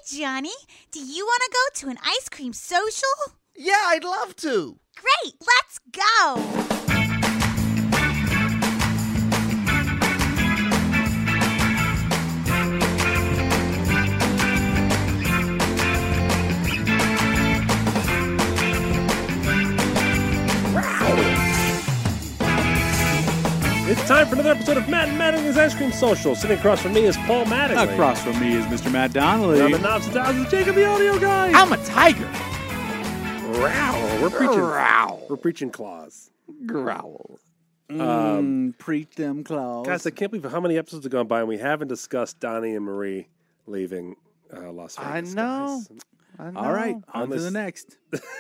Johnny. Do you want to go to an ice cream social? Yeah, I'd love to. Great, let's go. It's time for another episode of Matt and Mattingly's Ice Cream Social. Sitting across from me is Paul Mattingly. Across from me is Mr. Matt Donnelly. On the knobs and dials is Jacob, the audio guy. I'm a tiger. Growl. We're preaching claws. Growl. Preach them claws. Guys, I can't believe how many episodes have gone by and we haven't discussed Donnie and Marie leaving Las Vegas. I know. All right, on to the next.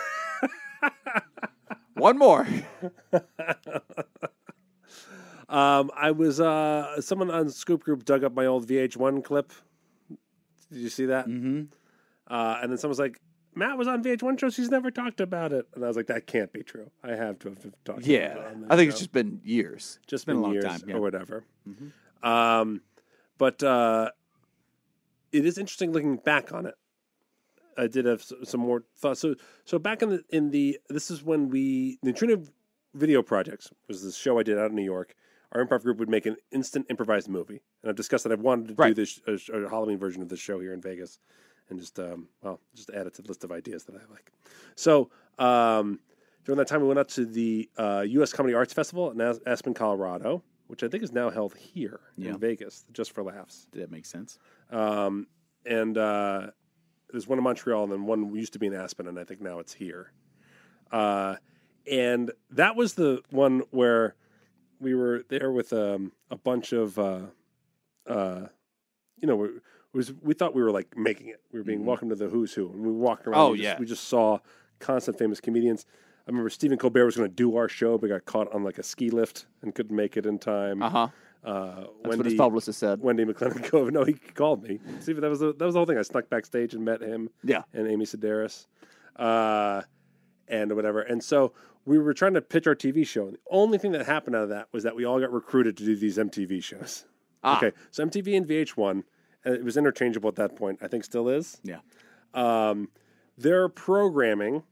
One more. I was someone on Scoop Group dug up my old VH1 clip. Did you see that? Mm-hmm. And then someone was like, Matt was on VH1 shows. He's never talked about it. And I was like, that can't be true. I have to have talked about it. On I think show. it's just been years. Just been a long years time, yeah. or whatever. Mm-hmm. But it is interesting looking back on it. I did have some more thoughts. So back in the this is when the Neutrino Video Projects was this show I did out in New York. Our improv group would make an instant improvised movie, and I've discussed that I've wanted to do this a Halloween version of this show here in Vegas, and just add it to the list of ideas that I like. So during that time, we went out to the U.S. Comedy Arts Festival in Aspen, Colorado, which I think is now held here in Vegas, just for laughs. That makes sense. And there's one in Montreal, and then one used to be in Aspen, and I think now it's here. And that was the one where we were there with a bunch of, we thought we were like making it. We were being welcomed to the who's who, and we walked around. We just saw constant famous comedians. I remember Stephen Colbert was going to do our show, but got caught on like a ski lift and couldn't make it in time. That's what his publicist said. Wendy McLennan Cove. No, he called me. See, that was the whole thing. I snuck backstage and met him. Yeah. And Amy Sedaris, and whatever. And so we were trying to pitch our TV show. And the only thing that happened out of that was that we all got recruited to do these MTV shows. Okay, so MTV and VH1, and it was interchangeable at that point. I think still is. Yeah. Their programming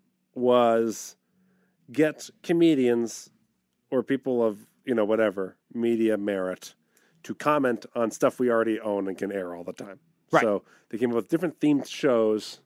was get comedians or people of whatever media merit to comment on stuff we already own and can air all the time. Right. So they came up with different themed shows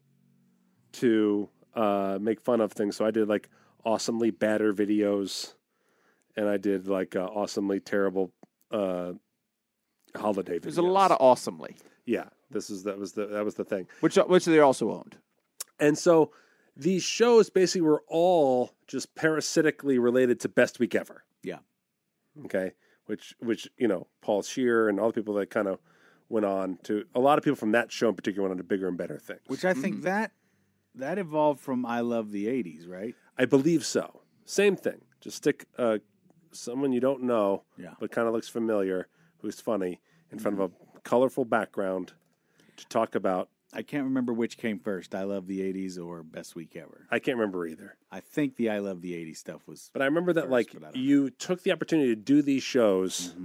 to make fun of things. So I did like awesomely badder videos, and I did like awesomely terrible holiday videos. There's a lot of awesomely. Yeah, that was the thing. Which they also owned. And so these shows basically were all just parasitically related to Best Week Ever. Yeah. Okay. Which Paul Scheer and all the people that kind of went on to, a lot of people from that show in particular went on to bigger and better things. Which I think that evolved from I Love the 80s, right? I believe so. Same thing. Just stick someone you don't know, but kind of looks familiar, who's funny, in front of a colorful background to talk about. I can't remember which came first, I Love the 80s or Best Week Ever. I can't remember either. I think the I Love the 80s stuff was. But I remember that first, you took the opportunity to do these shows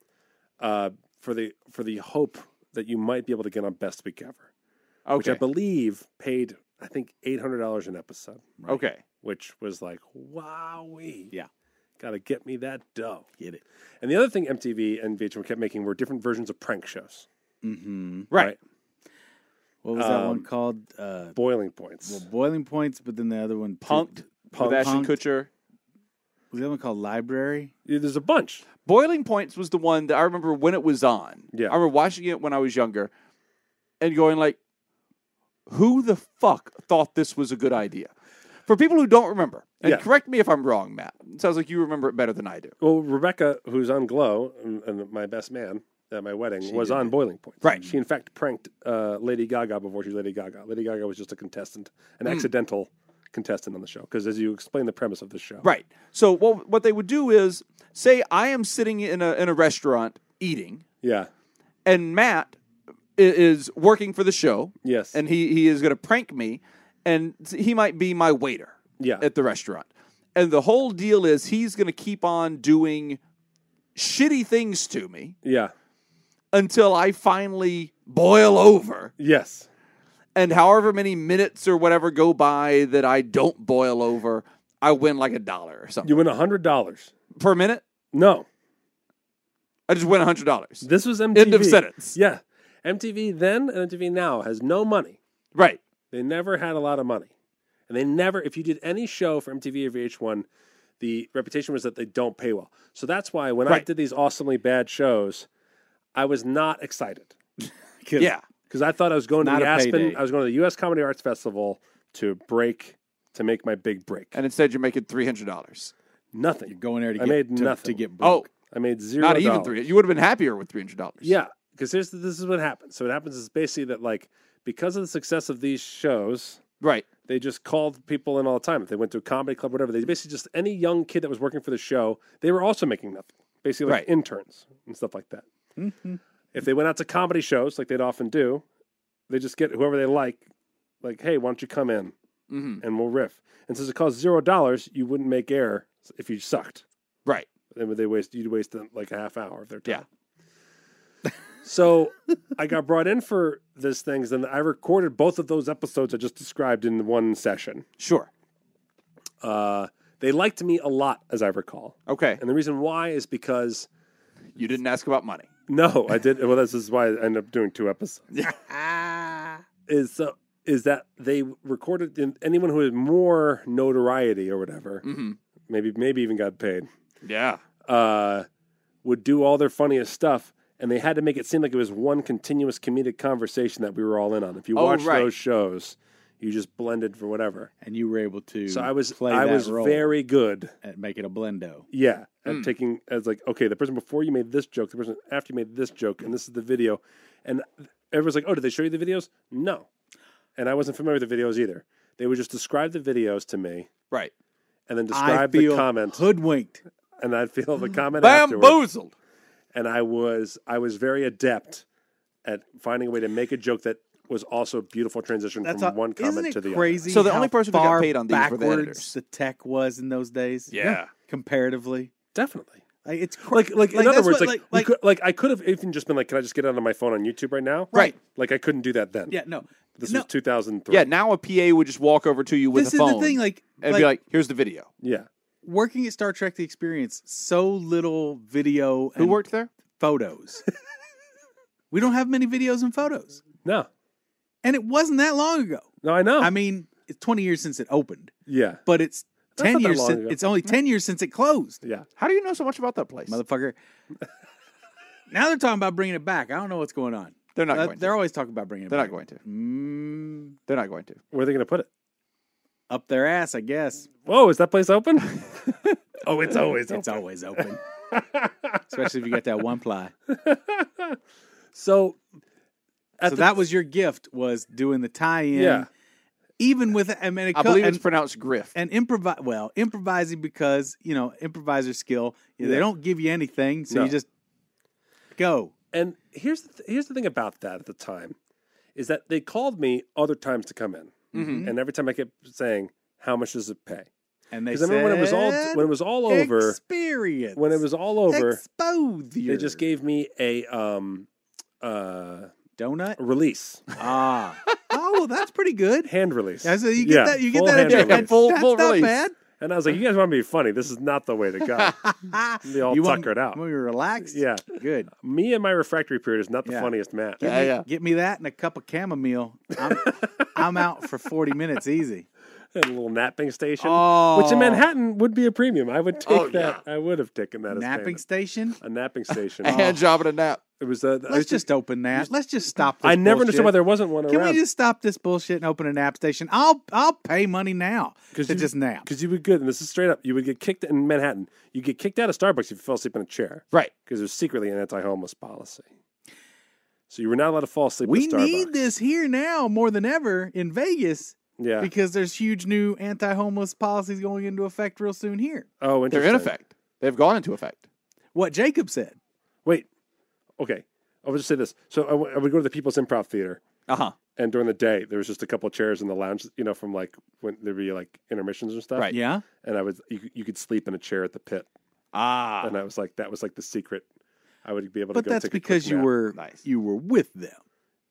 for the hope that you might be able to get on Best Week Ever. Okay. Which I believe paid, I think, $800 an episode. Right. Okay. Which was like, wowee. Yeah. Got to get me that dough. Get it. And the other thing MTV and VH1 kept making were different versions of prank shows. Mm-hmm. Right. What was that one called? Boiling Points. Well, Boiling Points, but then the other one... Punked with Ashton Kutcher. Was the other one called Library? Yeah, there's a bunch. Boiling Points was the one that I remember when it was on. Yeah. I remember watching it when I was younger and going like, who the fuck thought this was a good idea? For people who don't remember, and correct me if I'm wrong, Matt. It sounds like you remember it better than I do. Well, Rebecca, who's on Glow, and my best man at my wedding, was on Boiling Points. Right. She, in fact, pranked Lady Gaga before she was Lady Gaga. Lady Gaga was just a contestant, an accidental contestant on the show, because as you explain the premise of the show. Right. So what they would do is, say I am sitting in a restaurant eating. Yeah. And Matt is working for the show. Yes. And he is going to prank me, and he might be my waiter at the restaurant. And the whole deal is he's going to keep on doing shitty things to me Yeah. until I finally boil over. Yes. and however many minutes or whatever go by that I don't boil over, I win like $1 or something. You win $100 Per minute? No, I just win $100. this was MTV. End of sentence. Yeah, MTV then and MTV now has no money. Right. They never had a lot of money, and they never. If you did any show for MTV or VH1, the reputation was that they don't pay well. So that's why when I Right. did these awesomely bad shows, I was not excited. Yeah. Because I thought I was going to Not the a Aspen. payday. I was going to the U.S. Comedy Arts Festival to make my big break. And instead you're making $300. Nothing. You're going there to I get made to nothing. get Oh, broke. I made $0. not even $300. You would have been happier with $300. Yeah, because this is what happens. So what happens is basically that like because of the success of these shows, Right. they just called people in all the time. If they went to a comedy club, whatever, they basically just any young kid that was working for the show, they were also making nothing. Basically, like Right. interns and stuff like that. If they went out to comedy shows, like they'd often do, they just get whoever they like, hey, why don't you come in and we'll riff. And since it costs $0, you wouldn't make air if you sucked. Right. Then you'd waste like a half hour of their time. Yeah. So I got brought in for this things, and I recorded both of those episodes I just described in one session. Sure. They liked me a lot, as I recall. Okay. And the reason why is because, You didn't ask about money. no, I did. Well, this is why I ended up doing 2 episodes. Is that they recorded anyone who had more notoriety or whatever, maybe even got paid, Yeah. would do all their funniest stuff. And they had to make it seem like it was one continuous comedic conversation that we were all in on. If you watch right. those shows, you just blended for whatever. And you were able to So I was play that role very good. at making a blendo. Yeah, at taking as like, okay, the person before you made this joke, the person after you made this joke, and this is the video. And everyone's like, oh, did they show you the videos? No. And I wasn't familiar with the videos either. They would just describe the videos to me Right. and then I describe feel the comment. hoodwinked. And I'd feel the comment afterwards. Bamboozled. And I was very adept at finding a way to make a joke that was also a beautiful transition from one comment isn't to the it crazy? So the how only person who got far paid on these were the backwards editors. the tech was in those days. Yeah. comparatively. other. Definitely. Like it's Like in other that's words, what, I could have even just been like, can I just get it on my phone on YouTube right now? Right. Like I couldn't do that then. yeah, no, This no. was 2003. Yeah, now a PA would just walk over to you with This a is phone the thing, like and be like, here's the video. Yeah. working at Star Trek: The Experience, so little video Who and worked there? photos. We don't have many videos and photos, No. and it wasn't that long ago. No, I know. I mean, it's 20 years since it opened, yeah. but it's That's 10 not that years. long ago. It's only 10 years since it closed, Yeah. How do you know so much about that place? motherfucker. Now they're talking about bringing it back. I don't know what's going on. They're not going to. They're always talking about bringing it They're back. not going to. Mm, They're not going to. Where are they going to put it? up their ass, I guess. Whoa, is that place open? Oh, it's always open. It's always open, especially if you get that one ply. So, So that was your gift, was doing the tie-in. Yeah. Even with, I mean, I believe it's pronounced Griff. and improvising because, improviser skill. They Yeah. don't give you anything, so No. you just go. And here's the thing about that at the time is that they called me other times to come in, and every time I kept saying, "How much does it pay?" And they Because said, I remember when it was all over, experience. when it was all over, exposure. they just gave me a donut. release, Ah, oh, well, that's pretty good. hand release. Yeah, so you get Yeah, that. You get full that. hand At your, release. full that's not release. bad. And I was like, "You guys want me to be funny? This is not the way to go." They all You want tuckered out. Want me relaxed? Yeah, Good. me and my refractory period is not the Yeah. funniest match. Get me that and a cup of chamomile. I'm out for 40 minutes easy. And a little napping station, Oh. which in Manhattan would be a premium. I would take Oh, that. I would have taken that as Napping payment. station. A napping station. A hand job and a nap. It was. Let's just open that. Let's just stop this I never bullshit. understood why there wasn't one Can around. we just stop this bullshit and open a nap station? I'll pay money now to just nap. Because you would good, and this is straight up. You would get kicked in Manhattan. You get kicked out of Starbucks if you fell asleep in a chair. Right. Because there's secretly an anti-homeless policy. So you were not allowed to fall asleep We at Starbucks. need this here now more than ever in Vegas Yeah. because there's huge new anti-homeless policies going into effect real soon here. Oh, They're interesting. in effect. They've gone into effect. What Jacob said. Wait. Okay. I would just say this. So I would go to the People's Improv Theater, Uh-huh. and during the day there was just a couple of chairs in the lounge. From like when there'd be like intermissions and stuff. Right. Yeah. And you could sleep in a chair at the pit, Ah. and that was like the secret. I would be able to. But go that's take a quick because you nap. were Nice. you were with them.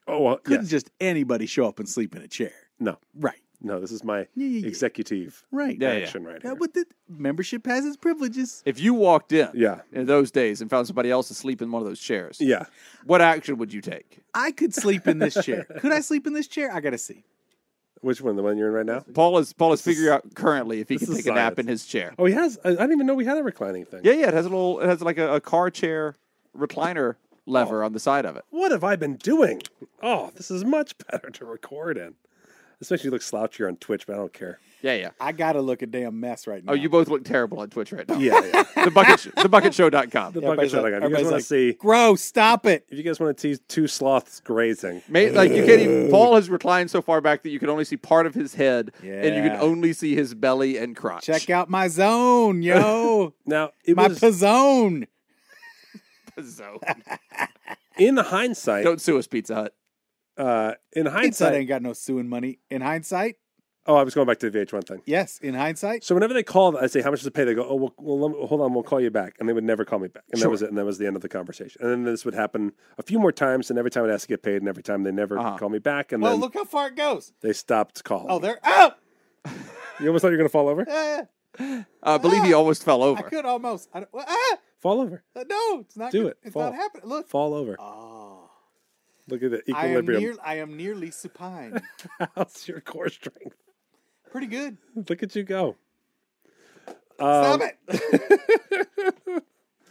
Oh, well, Couldn't yes. just anybody show up and sleep in a chair. No. Right. No, this is my Yeah. executive Right. action right here. But the membership has its privileges. If you walked in Yeah. in those days and found somebody else asleep in one of those chairs, Yeah. what action would you take? I could sleep in this chair. Could I sleep in this chair? I got to see. Which one? The one you're in right now? Paul is figuring out currently if he this can is take a nap science. in his chair. Oh, he has. I didn't even know we had a reclining thing. Yeah, it has like a car chair recliner lever on the side of it. What have I been doing? Oh, this is much better to record in. This makes you look slouchier on Twitch, but I don't care. Yeah. I got to look a damn mess right now. Oh, you both look terrible on Twitch right now. Yeah. Thebucketshow.com. The bucket show. If you guys everybody's want to like, see, gross, stop it. if you guys want to see two sloths grazing, Like you can't even, Paul has reclined so far back that you can only see part of his head, and you can Yeah. only see his belly and crotch. Check out my zone, yo. now it my was zone. So, in hindsight. don't sue us, Pizza Hut. In Pizza hindsight, ain't got no suing money. In hindsight, oh, I was going back to the VH1 thing. yes. In hindsight, So whenever they called, I say, "How much does it pay?" They go, "Oh, hold on, we'll call you back," and they would never call me back, and that was it, and that was the end of the conversation. And then this would happen a few more times, and every time I'd ask to get paid, and every time they never call me back, and well, then look how far it goes. they stopped calling. Oh, there. Oh, You almost thought you were going to fall over. I believe he almost fell I over. could almost. Fall over. No, it's not. Do good. it. It's Fall. not happening. Look. Fall over. Oh, Look at the I equilibrium. am nearly supine. How's your core strength? Pretty good. Look at you go. Stop it.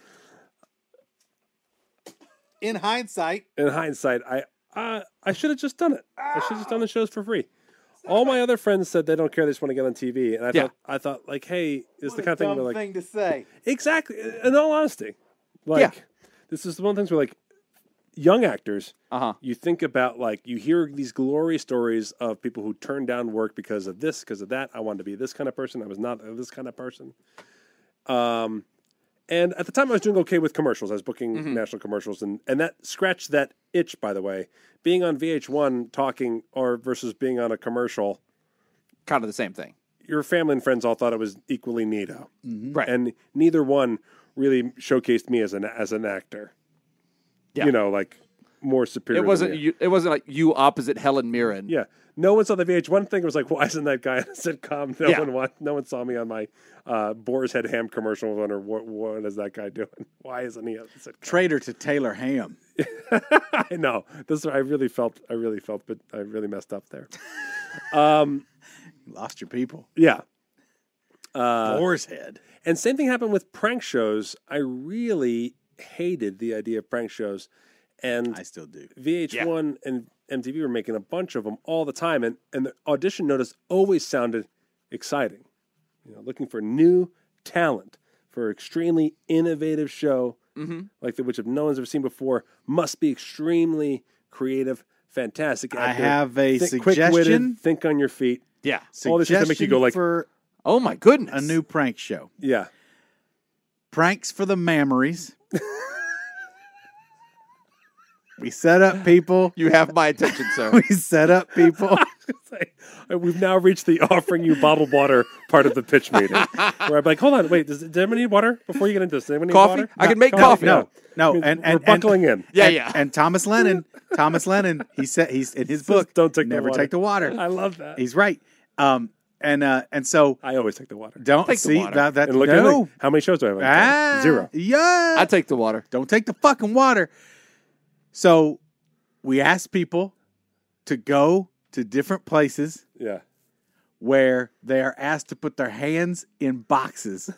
In hindsight, In hindsight, I should have just done it. I should have just done the shows for free. All my other friends said they don't care; they just want to get on TV, and I thought, like, hey, it's the kind of thing where, like, thing to say. exactly. In all honesty, like, this is one of the things where, like, young actors, you think about, like, you hear these glory stories of people who turned down work because of this, because of that. I wanted to be this kind of person. I was not this kind of person. And at the time, I was doing okay with commercials. I was booking national commercials, and that scratched that itch, by the way. Being on VH1 talking versus being on a commercial, Kind of the same thing. your family and friends all thought it was equally neato. Right. And neither one really showcased me as an actor. Yeah. You know, like, more superior. It wasn't than you. it wasn't like you opposite Helen Mirren. Yeah. No one saw the VH1 thing. It was like, why isn't that guy in a sitcom? No one saw me on my Boar's Head Ham commercial. Wonder what is that guy doing? Why isn't he on the sitcom? Traitor to Taylor Ham. I know. I really felt, but I really messed up there. You lost your people. Yeah. Boar's Head. And same thing happened with prank shows. I really hated the idea of prank shows. And I still do. VH1 and MTV were making a bunch of them all the time. And the audition notice always sounded exciting. You know, looking for new talent for extremely innovative show like that, which if no one's ever seen before, must be extremely creative, fantastic actor. I have a quick-witted, suggestion. think on your feet. Yeah. All this shit to make you go like, for Oh my goodness. a new prank show. yeah. Pranks for the Mammaries. We set up people. You have my attention, sir. We set up people. We've now reached the offering you bottled water part of the pitch meeting. Where I'm like, hold on, wait, does anyone need water before you get into this? Does anyone need Coffee? water? I can make No, coffee. No, No, I mean, and we're buckling in. Yeah. And Thomas Lennon, he said he's in his book. Don't take the never water. take the water. I love that. He's right. And so I always take the water. don't Take the see water. that. And look at it. How many shows do I have? Zero. Yeah. I take the water. Don't take the fucking water. So we asked people to go to different places Yeah. where they are asked to put their hands in boxes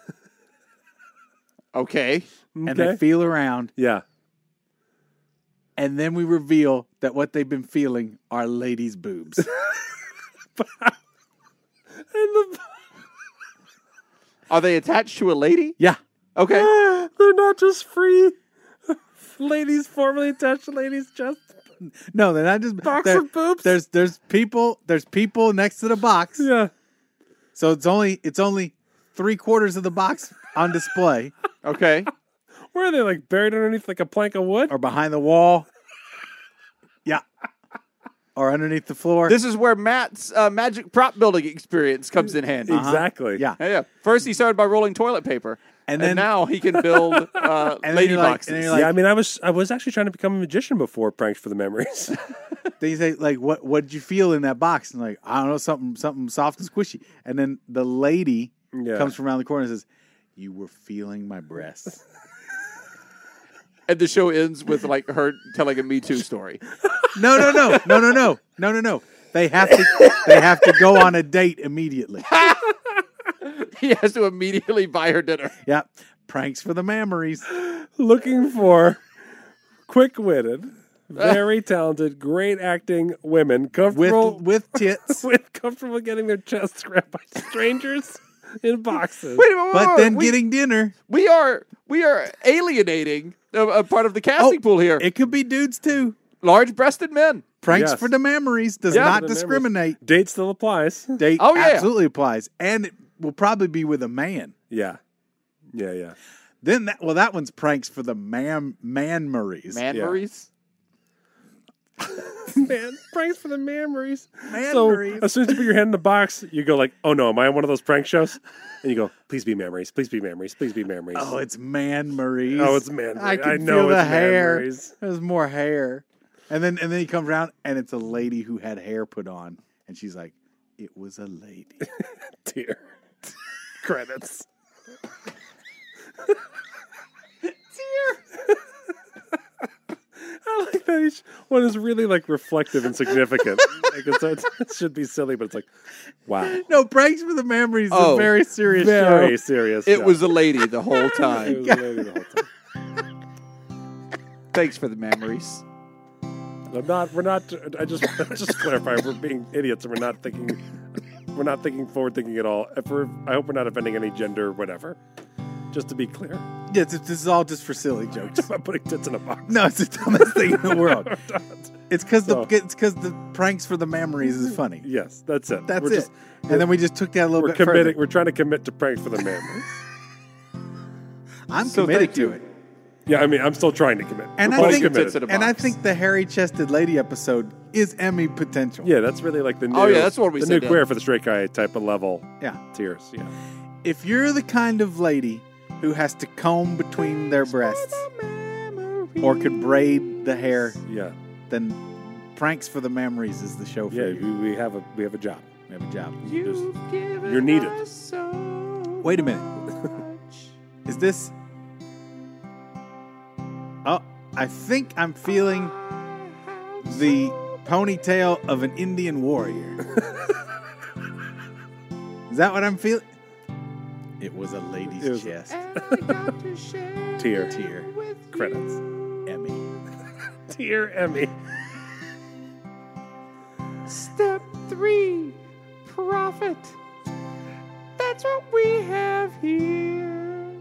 Okay. and they feel around. Yeah. And then we reveal that what they've been feeling are ladies' boobs. Are they attached to a lady? Yeah. Okay. They're not just free ladies formerly attached to ladies, just No, they're not just box they're- of boobs. There's people next to the box. Yeah. So it's only 3/4 of the box on display Okay. Where are they, like, buried underneath like a plank of wood? or behind the wall. Yeah. Or underneath the floor. This is where Matt's magic prop building experience comes in handy. Exactly. Yeah. Yeah. First, he started by rolling toilet paper, And then now he can build then lady you're like- boxes. and then you're like- Yeah, I mean, I was actually trying to become a magician before Pranks for the Memories. they say like, what did you feel in that box? And like, I don't know, something soft and squishy. And then the lady Yeah. comes from around the corner and says, "You were feeling my breasts." And the show ends with like her telling a Me Too story. No. They have to go on a date immediately. He has to immediately buy her dinner. Yep. Pranks for the memories. Looking for quick-witted, very talented, great acting women, comfortable With tits. comfortable getting their chests grabbed by strangers in boxes. Wait, But then getting dinner. we are alienating a part of the casting pool here. It could be dudes too. Large-breasted men. Pranks Yes. for the memories does Yeah, not For the discriminate. Date still applies. Date Oh, yeah. absolutely applies. And it will probably be with a man. Yeah. Then that one's pranks for the man-maries. Man-maries? Man, pranks for the memories. Man So Maries. as soon as you put your head in the box, you go like, "Oh no, am I on one of those prank shows?" And you go, "Please be memories. Please be memories. Please be memories." Oh, it's man-maries. Oh, it's man. I can know feel the it's hair. memories. There's more hair. And then he comes around and it's a lady who had hair put on. And she's like, "It was a lady." Dear. Credits. I like that each one is really like reflective and significant. Like it should be silly, but it's like, wow, No, pranks for the memories is Oh, a very serious very show. serious. It show. was a lady the whole It time. was a lady the whole time. Thanks for the memories. I'm not. We're not. I just clarify. We're being idiots, and we're not thinking. We're not thinking forward thinking at all. I hope we're not offending any gender, or whatever. Just to be clear, Yes, this is all just for silly jokes. I'm putting tits in a box. No, it's the dumbest thing in the world. Not. It's because So- the pranks for the memories is funny. Yes, that's it. That's We're it. just- And then we just took that a little We're bit committing. further. We're trying to commit to pranks for the memories. I'm So committed thank to you. it. Yeah, I mean, I'm still trying to commit. And We're I both think- committed. Tits in a And I box. think the hairy-chested lady episode is Emmy potential. Yeah, that's really like the new. Oh, yeah, that's what we the said, new yeah. queer for the straight guy type of level Yeah. tiers. Yeah. If you're the kind of lady who has to comb between their breasts or could braid the hair, Yeah. then Pranks for the Memories is the show for Yeah. you. We have a job. We have a job. You're needed. Wait a minute. Is this... Oh, I think I'm feeling the ponytail of an Indian warrior. Is that what I'm feeling? It was a lady's It was- chest. Tier. Tear. Credits. Emmy. Dear Emmy. Step 3, profit. That's what we have here.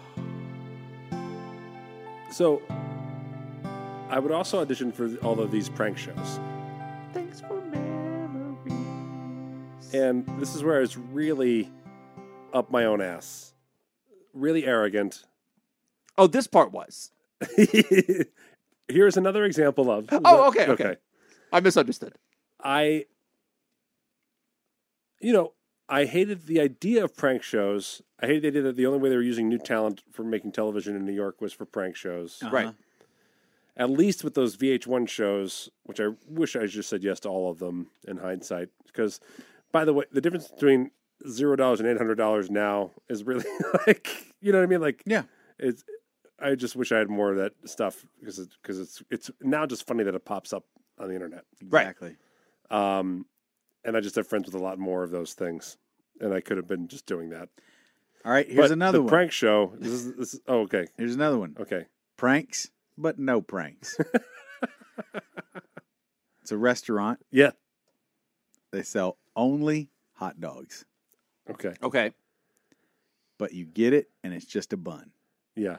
So, I would also audition for all of these prank shows. Thanks for memories. And this is where I was really up my own ass. Really arrogant. Oh, this part was. Here's another example of. Oh, okay. I misunderstood. I hated the idea of prank shows. I hated the idea that the only way they were using new talent for making television in New York was for prank shows. Right. At least with those VH1 shows, which I wish I just said yes to all of them in hindsight. Because, by the way, the difference between $0 and $800 now is really like, you know what I mean? Like, Yeah. it's. I just wish I had more of that stuff because it's now just funny that it pops up on the internet. Exactly. And I just have friends with a lot more of those things, and I could have been just doing that. All right, here's But another the one. prank show. This is. Oh, okay. Here's another one. Okay. Pranks, but no pranks. It's a restaurant. Yeah. They sell only hot dogs, Okay. Okay. but you get it and it's just a bun, Yeah.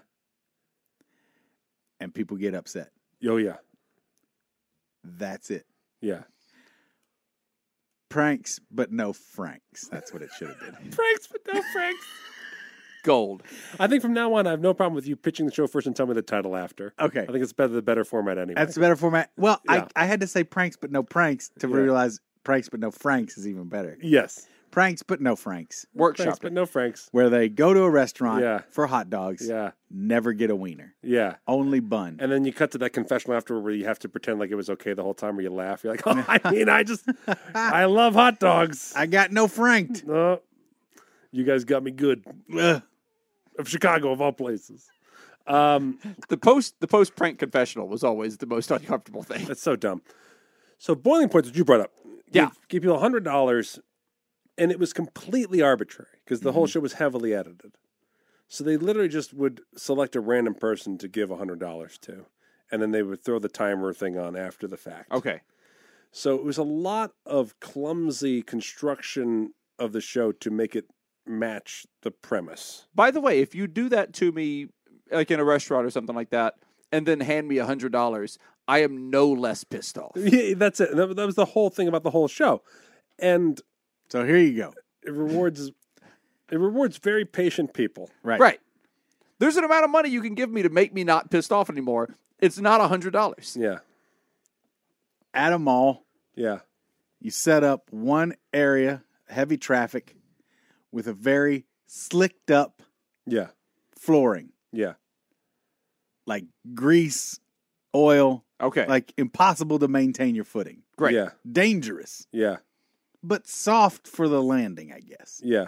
and people get upset. Oh yeah. That's it. Yeah. Pranks, but no Franks. That's what it should have been. Pranks, but no pranks. Gold. I think from now on, I have no problem with you pitching the show first and tell me the title after. Okay. I think it's the better format anyway. That's a better format. Well, Yeah. I had to say pranks, but no pranks to Yeah. realize pranks, but no Franks is even better. Yes. Pranks, but no Franks. Workshop. Franks, but no Franks. Where they go to a restaurant Yeah. for hot dogs, Yeah. never get a wiener, Yeah. only bun. And then you cut to that confessional afterward where you have to pretend like it was okay the whole time, where you laugh. You're like, oh, I love hot dogs. I got no franked. You guys got me good. Ugh. Of Chicago, of all places. The post prank confessional was always the most uncomfortable thing. That's so dumb. So boiling points, what you brought up. Yeah. Give people $100, and it was completely arbitrary because the whole show was heavily edited. So they literally just would select a random person to give $100 to, and then they would throw the timer thing on after the fact. Okay. So it was a lot of clumsy construction of the show to make it match the premise. By the way, if you do that to me, like in a restaurant or something like that, and then hand me $100, I am no less pissed off. Yeah, that's it. That was the whole thing about the whole show. And So here you go. it rewards very patient people. Right. Right. There's an amount of money you can give me to make me not pissed off anymore. It's not $100. Yeah. At a mall, Yeah. you set up one area, heavy traffic, with a very slicked up Yeah. flooring, Yeah. like grease, oil, Okay. like impossible to maintain your footing. Great. Yeah. Dangerous, Yeah. but soft for the landing, I guess. Yeah.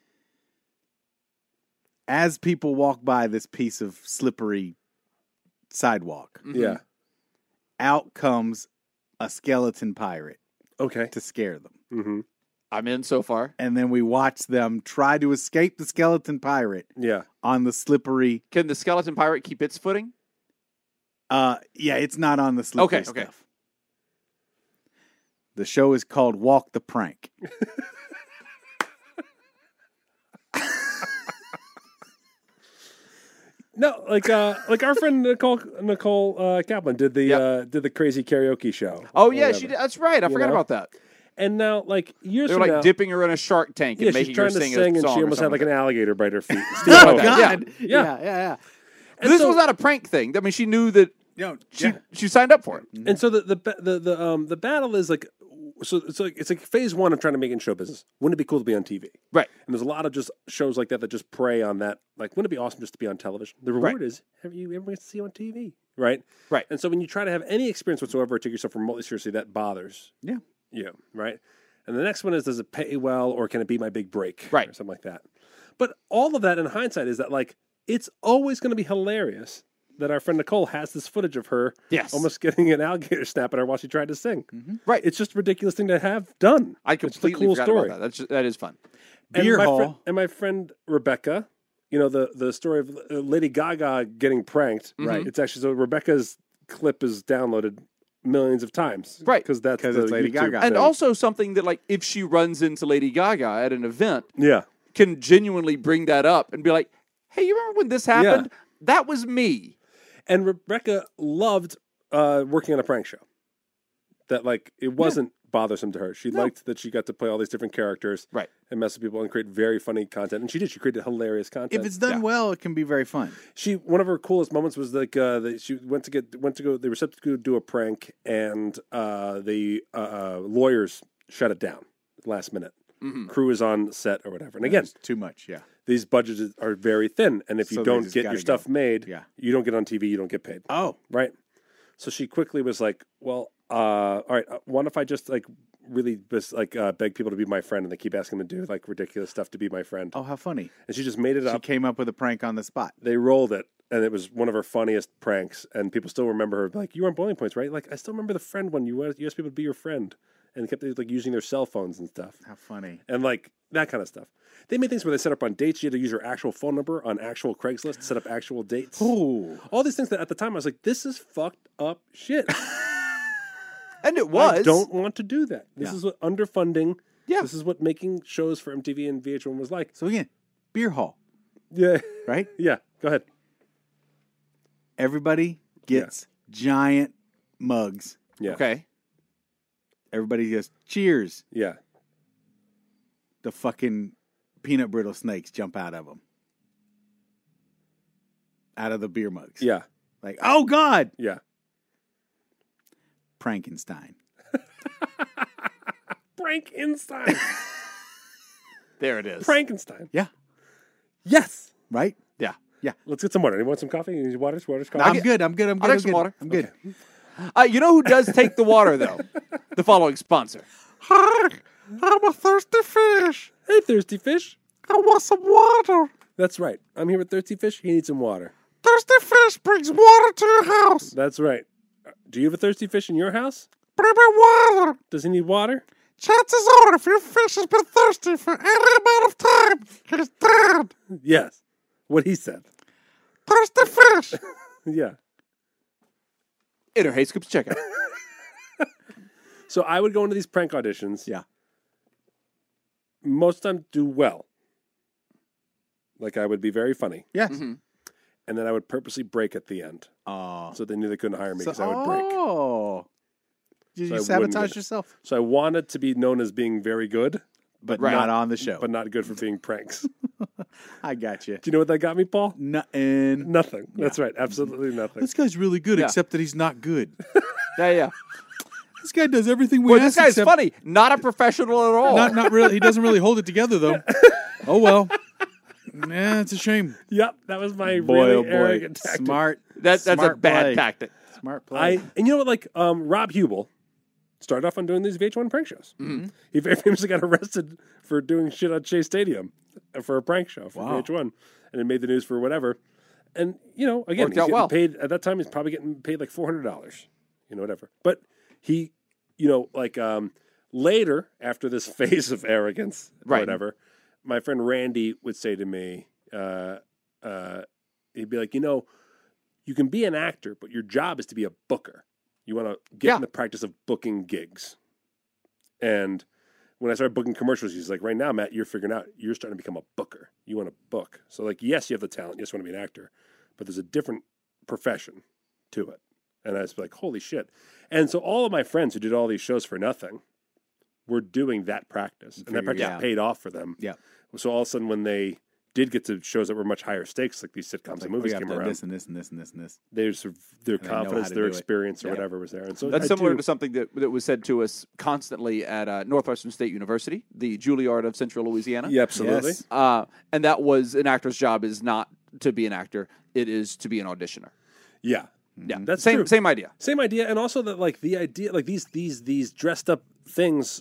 As people walk by this piece of slippery sidewalk, Yeah. out comes a skeleton pirate Okay. to scare them. Mm-hmm. I'm in so far. And then we watch them try to escape the skeleton pirate Yeah. on the slippery. Can the skeleton pirate keep its footing? Yeah, it's not on the slippery Okay, okay. stuff. The show is called Walk the Prank. No, like our friend Nicole Kaplan did the crazy karaoke show. Oh, or yeah, whatever. she did. That's right. I forgot know? about that. And now, like years They're from like now, dipping her in a shark tank yeah, and she's making her trying to sing sing, a and song. she or almost had like an something. alligator bite her feet. Oh, Yeah. God. Yeah. Yeah. And This so- was not a prank thing. I mean, she knew that Yeah. she signed up for it. And so the battle is like, so it's like phase one of trying to make it in show business. Wouldn't it be cool to be on TV? Right. And there's a lot of just shows like that just prey on that. Like, wouldn't it be awesome just to be on television? The reward Right. is everyone gets to see you on TV, right? Right. And so when you try to have any experience whatsoever, or take yourself remotely seriously, that bothers Yeah. you, right? And the next one is, does it pay well, or can it be my big break, Right. or something like that? But all of that in hindsight is that like it's always going to be hilarious that our friend Nicole has this footage of her Yes. almost getting an alligator snap at her while she tried to sing. Right. It's just a ridiculous thing to have done. I It's just a completely cool forgot story. about that. That is fun. Beer and hall. my friend Rebecca, you know the story of Lady Gaga getting pranked. Right. It's actually so Rebecca's clip is downloaded millions of times. Right. Because that's 'Cause the it's Lady YouTube Gaga. And thing. also something that, like, if she runs into Lady Gaga at an event, yeah. can genuinely bring that up and be like, hey, you remember when this happened? That was me. And Rebecca loved working on a prank show. That like it wasn't bothersome to her. She liked that she got to play all these different characters, Right. and mess with people and create very funny content. And she did. She created hilarious content. If it's done well, it can be very fun. Mm-hmm. One of her coolest moments was like that she went to go. They were set to go do a prank, and the lawyers shut it down last minute. Mm-hmm. Crew is on set or whatever. And again, It's too much, yeah. these budgets are very thin, and if So you they don't just get gotta your stuff made, Yeah. you don't get on TV, you don't get paid. Oh, Right. So she quickly was like, well, all right, what if I just like really just like beg people to be my friend, and they keep asking them to do like ridiculous stuff to be my friend. how funny. And she just made it She up. came up with a prank on the spot. They rolled it, and it was one of her funniest pranks, and people still remember her. Like, you were on Boiling Points, right? Like, I still remember the friend one. You asked people to be your friend, and kept like using their cell phones and stuff. How funny. And like that kind of stuff. They made things where they set up on dates. You had to use your actual phone number on actual Craigslist to set up actual dates. Ooh. All these things that at the time I was like, this is fucked up shit. And it was. I don't want to do that. This Yeah. is what underfunding. Yeah. This is what making shows for MTV and VH1 was like. So again, beer hall, Yeah. right? Yeah. Go ahead. Everybody gets giant mugs. Yeah. Okay. Everybody just cheers. Yeah. The fucking peanut brittle snakes jump out of them. Out of the beer mugs. Yeah. Like, oh God, Yeah. Frankenstein. Frankenstein. There it is. Frankenstein. Yeah. Yes. Right? Yeah. Let's get some water. You want some coffee? You need water? Water's coffee? I'm good. I'm I'll take some water. I'm good. You know who does take the water, though? The following sponsor. Hi, I'm a thirsty fish. Hey, Thirsty Fish. I want some water. That's right. I'm here with Thirsty Fish. He needs some water. Thirsty fish brings water to your house. That's right. Do you have a Thirsty Fish in your house? Bring me water. Does he need water? Chances are, if your fish has been thirsty for any amount of time, he's dead. Yes. What he said. Thirsty fish. Yeah. Enter Hey Scoops checkout. So I would go into these prank auditions. Yeah. Most of the time do well. Like I would be very funny. Yes. Mm-hmm. And then I would purposely break at the end. Oh. So they knew they couldn't hire me because I would break. Oh. So You I wouldn't sabotage get- yourself. So I wanted to be known as being very good, But Right. not on the show. but not good for being pranks. Do I got you. you know what that got me, Paul? Nothing. Nothing. That's right. Absolutely nothing. This guy's really good, Yeah. except that he's not good. Yeah. This guy does everything we Boy, ask. this guy's except funny. Not a professional at all. Not really. He doesn't really hold it together, though. Oh well. Yeah, it's a shame. Yep, that was my Boy, really oh boy. arrogant tactic. Smart. That's a smart bad play. tactic. Smart play. And you know what? Like Rob Hubel started off on doing these VH1 prank shows. Mm-hmm. He very famously got arrested for doing shit on Shea Stadium for a prank show for Wow. VH1, and it made the news for whatever. And you know, again, Worked he's out getting well. paid at that time. He's probably getting paid like $400. You know, whatever. But he, you know, like later after this phase of arrogance, or Right. whatever, my friend Randy would say to me, he'd be like, you know, you can be an actor, but your job is to be a booker. You want to get Yeah. in the practice of booking gigs. And when I started booking commercials, he's like, right now, Matt, you're figuring out you're starting to become a booker. You want to book. So, like, yes, you have the talent. Yes, you want to be an actor. But there's a different profession to it. And I was like, holy shit. And so all of my friends who did all these shows for nothing were doing that practice. And that Figured practice it out. paid off for them. Yeah. So all of a sudden when they did get to shows that were much higher stakes, like these sitcoms Like, and movies we have came done around, this and this and this and this and this. their they know how confidence, to their do it. experience, or Yeah. whatever was there. And so That's I similar do- to something that was said to us constantly at Northwestern State University, the Juilliard of Central Louisiana. Yeah, absolutely. Yes. And that was an actor's job is not to be an actor; it is to be an auditioner. Yeah. Yeah, That's same true. same idea. Same idea, and also that like the idea, like these dressed up things,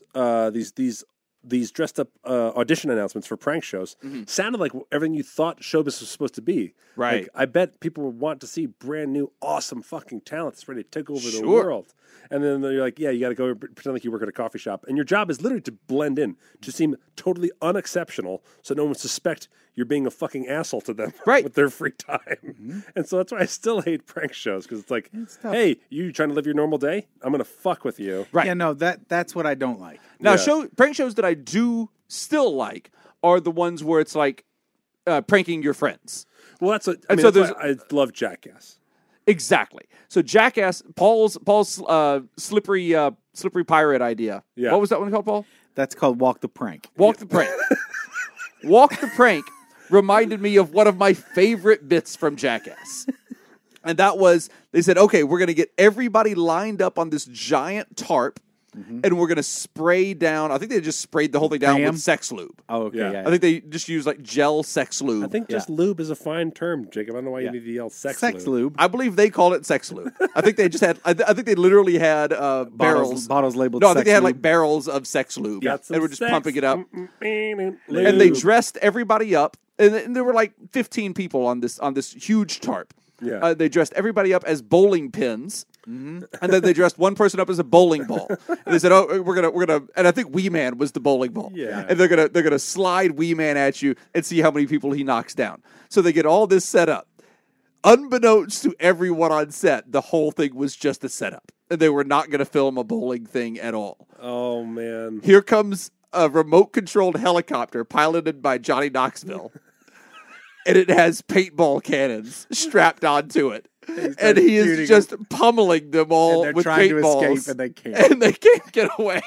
these dressed up audition announcements for prank shows sounded like everything you thought showbiz was supposed to be. Right. Like, I bet people would want to see brand new, awesome fucking talent that's ready to take over the Sure. world. And then you're like, yeah, you got to go pretend like you work at a coffee shop, and your job is literally to blend in, to seem totally unexceptional, so no one would suspect you're being a fucking asshole to them Right. with their free time. And so that's why I still hate prank shows, because it's like, tough. hey, you trying to live your normal day? I'm gonna fuck with you. Right. Yeah, no, that's what I don't like. Now, Yeah. prank shows that I do still like are the ones where it's like pranking your friends. Well, that's what I And mean. so That's why I love Jackass. Exactly. So Jackass, Paul's slippery pirate idea. Yeah. What was that one called, Paul? That's called walk the prank. Walk the prank. Walk the prank reminded me of one of my favorite bits from Jackass. And that was, they said, okay, we're going to get everybody lined up on this giant tarp, and we're going to spray down. I think they just sprayed the whole thing down Cram? with sex lube. Oh, okay. Yeah. Yeah. I think they just used like gel sex lube. I think just lube is a fine term, Jacob. I don't know why you need to yell sex lube. I believe they called it sex lube. I think they just had. I think they literally had barrels. Bottles labeled No, I think sex they had lube. like barrels of sex lube. Got some They were just sex. pumping it up, And and they dressed everybody up. And there were like 15 people on this huge tarp. Yeah. They dressed everybody up as bowling pins, and then they dressed one person up as a bowling ball. And they said, "Oh, we're gonna," and I think Wee Man was the bowling ball. Yeah. And they're gonna slide Wee Man at you and see how many people he knocks down. So they get all this set up. Unbeknownst to everyone on set, the whole thing was just a setup, and they were not gonna film a bowling thing at all. Oh man. Here comes a remote-controlled helicopter piloted by Johnny Knoxville, and it has paintball cannons strapped onto it. And he is shooting just pummeling them all And they're with trying to paintballs. escape and they can't. And they can't get away.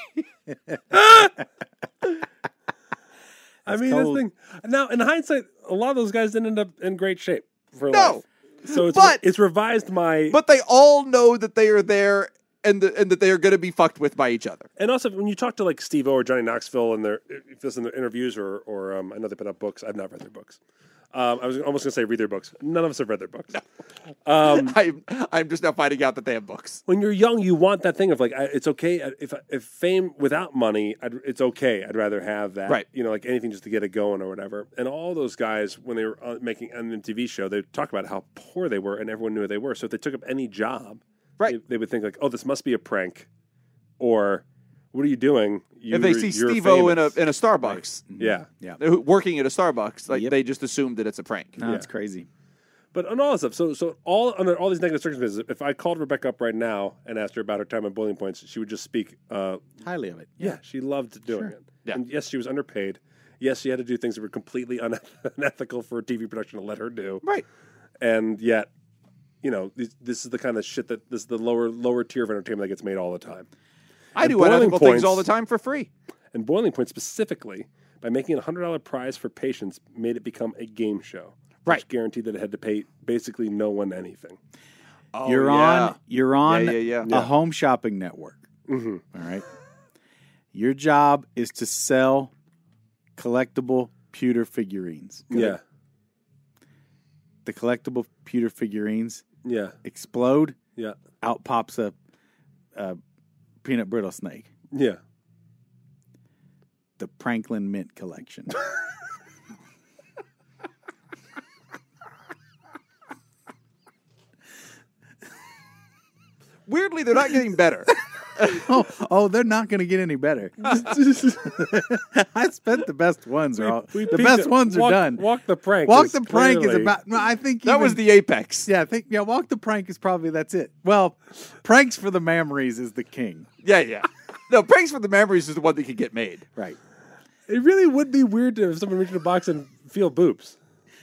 I mean, cold. this thing. Now, in hindsight, a lot of those guys didn't end up in great shape for No. life. So But- it's revised my. But they all know that they are there and that they are going to be fucked with by each other. And also, when you talk to like Steve-O or Johnny Knoxville and if this in their interviews or I know they put out books. I've not read their books. I was almost going to say read their books. None of us have read their books. No. I'm just now finding out that they have books. When you're young, you want that thing of like, it's okay if fame without money, it's okay. I'd rather have that, right? Like anything just to get it going or whatever. And all those guys, when they were making an MTV show, they talk about how poor they were, and everyone knew who they were. So if they took up any job, right, they would think like, oh, this must be a prank, or what are you doing? If they see Steve-O in a Starbucks, right. yeah, working at a Starbucks, like they just assume that it's a prank. No, it's crazy. But on all this stuff, so under all these negative circumstances, if I called Rebecca up right now and asked her about her time at Boiling Points, she would just speak highly of it. Yeah, she loved doing it. Yeah. And yes, she was underpaid. Yes, she had to do things that were completely unethical for a TV production to let her do. Right. And yet, this is the kind of shit this is the lower tier of entertainment that gets made all the time. I do unethical things all the time for free. And Boiling Point specifically, by making a $100 prize for patients, made it become a game show. Right. Which guaranteed that it had to pay basically no one anything. Oh, you're on a home shopping network. Mm-hmm. All right. Your job is to sell collectible pewter figurines. Good. Yeah. The collectible pewter figurines explode. Yeah. Out pops a peanut brittle snake. Yeah. The Pranklin Mint collection. Weirdly, they're not getting better. They're not going to get any better. I spent the best ones. The best ones are done. Walk the Prank. Walk the Prank is about. No, I think that was the apex. Yeah, Walk the Prank is probably that's it. Well, Pranks for the Memories is the king. Yeah. No, Pranks for the Memories is the one that could get made. Right. It really would be weird if someone reached in a box and feel boobs.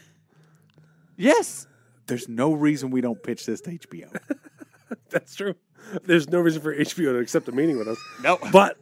Yes. There's no reason we don't pitch this to HBO. That's true. There's no reason for HBO to accept a meeting with us. No. But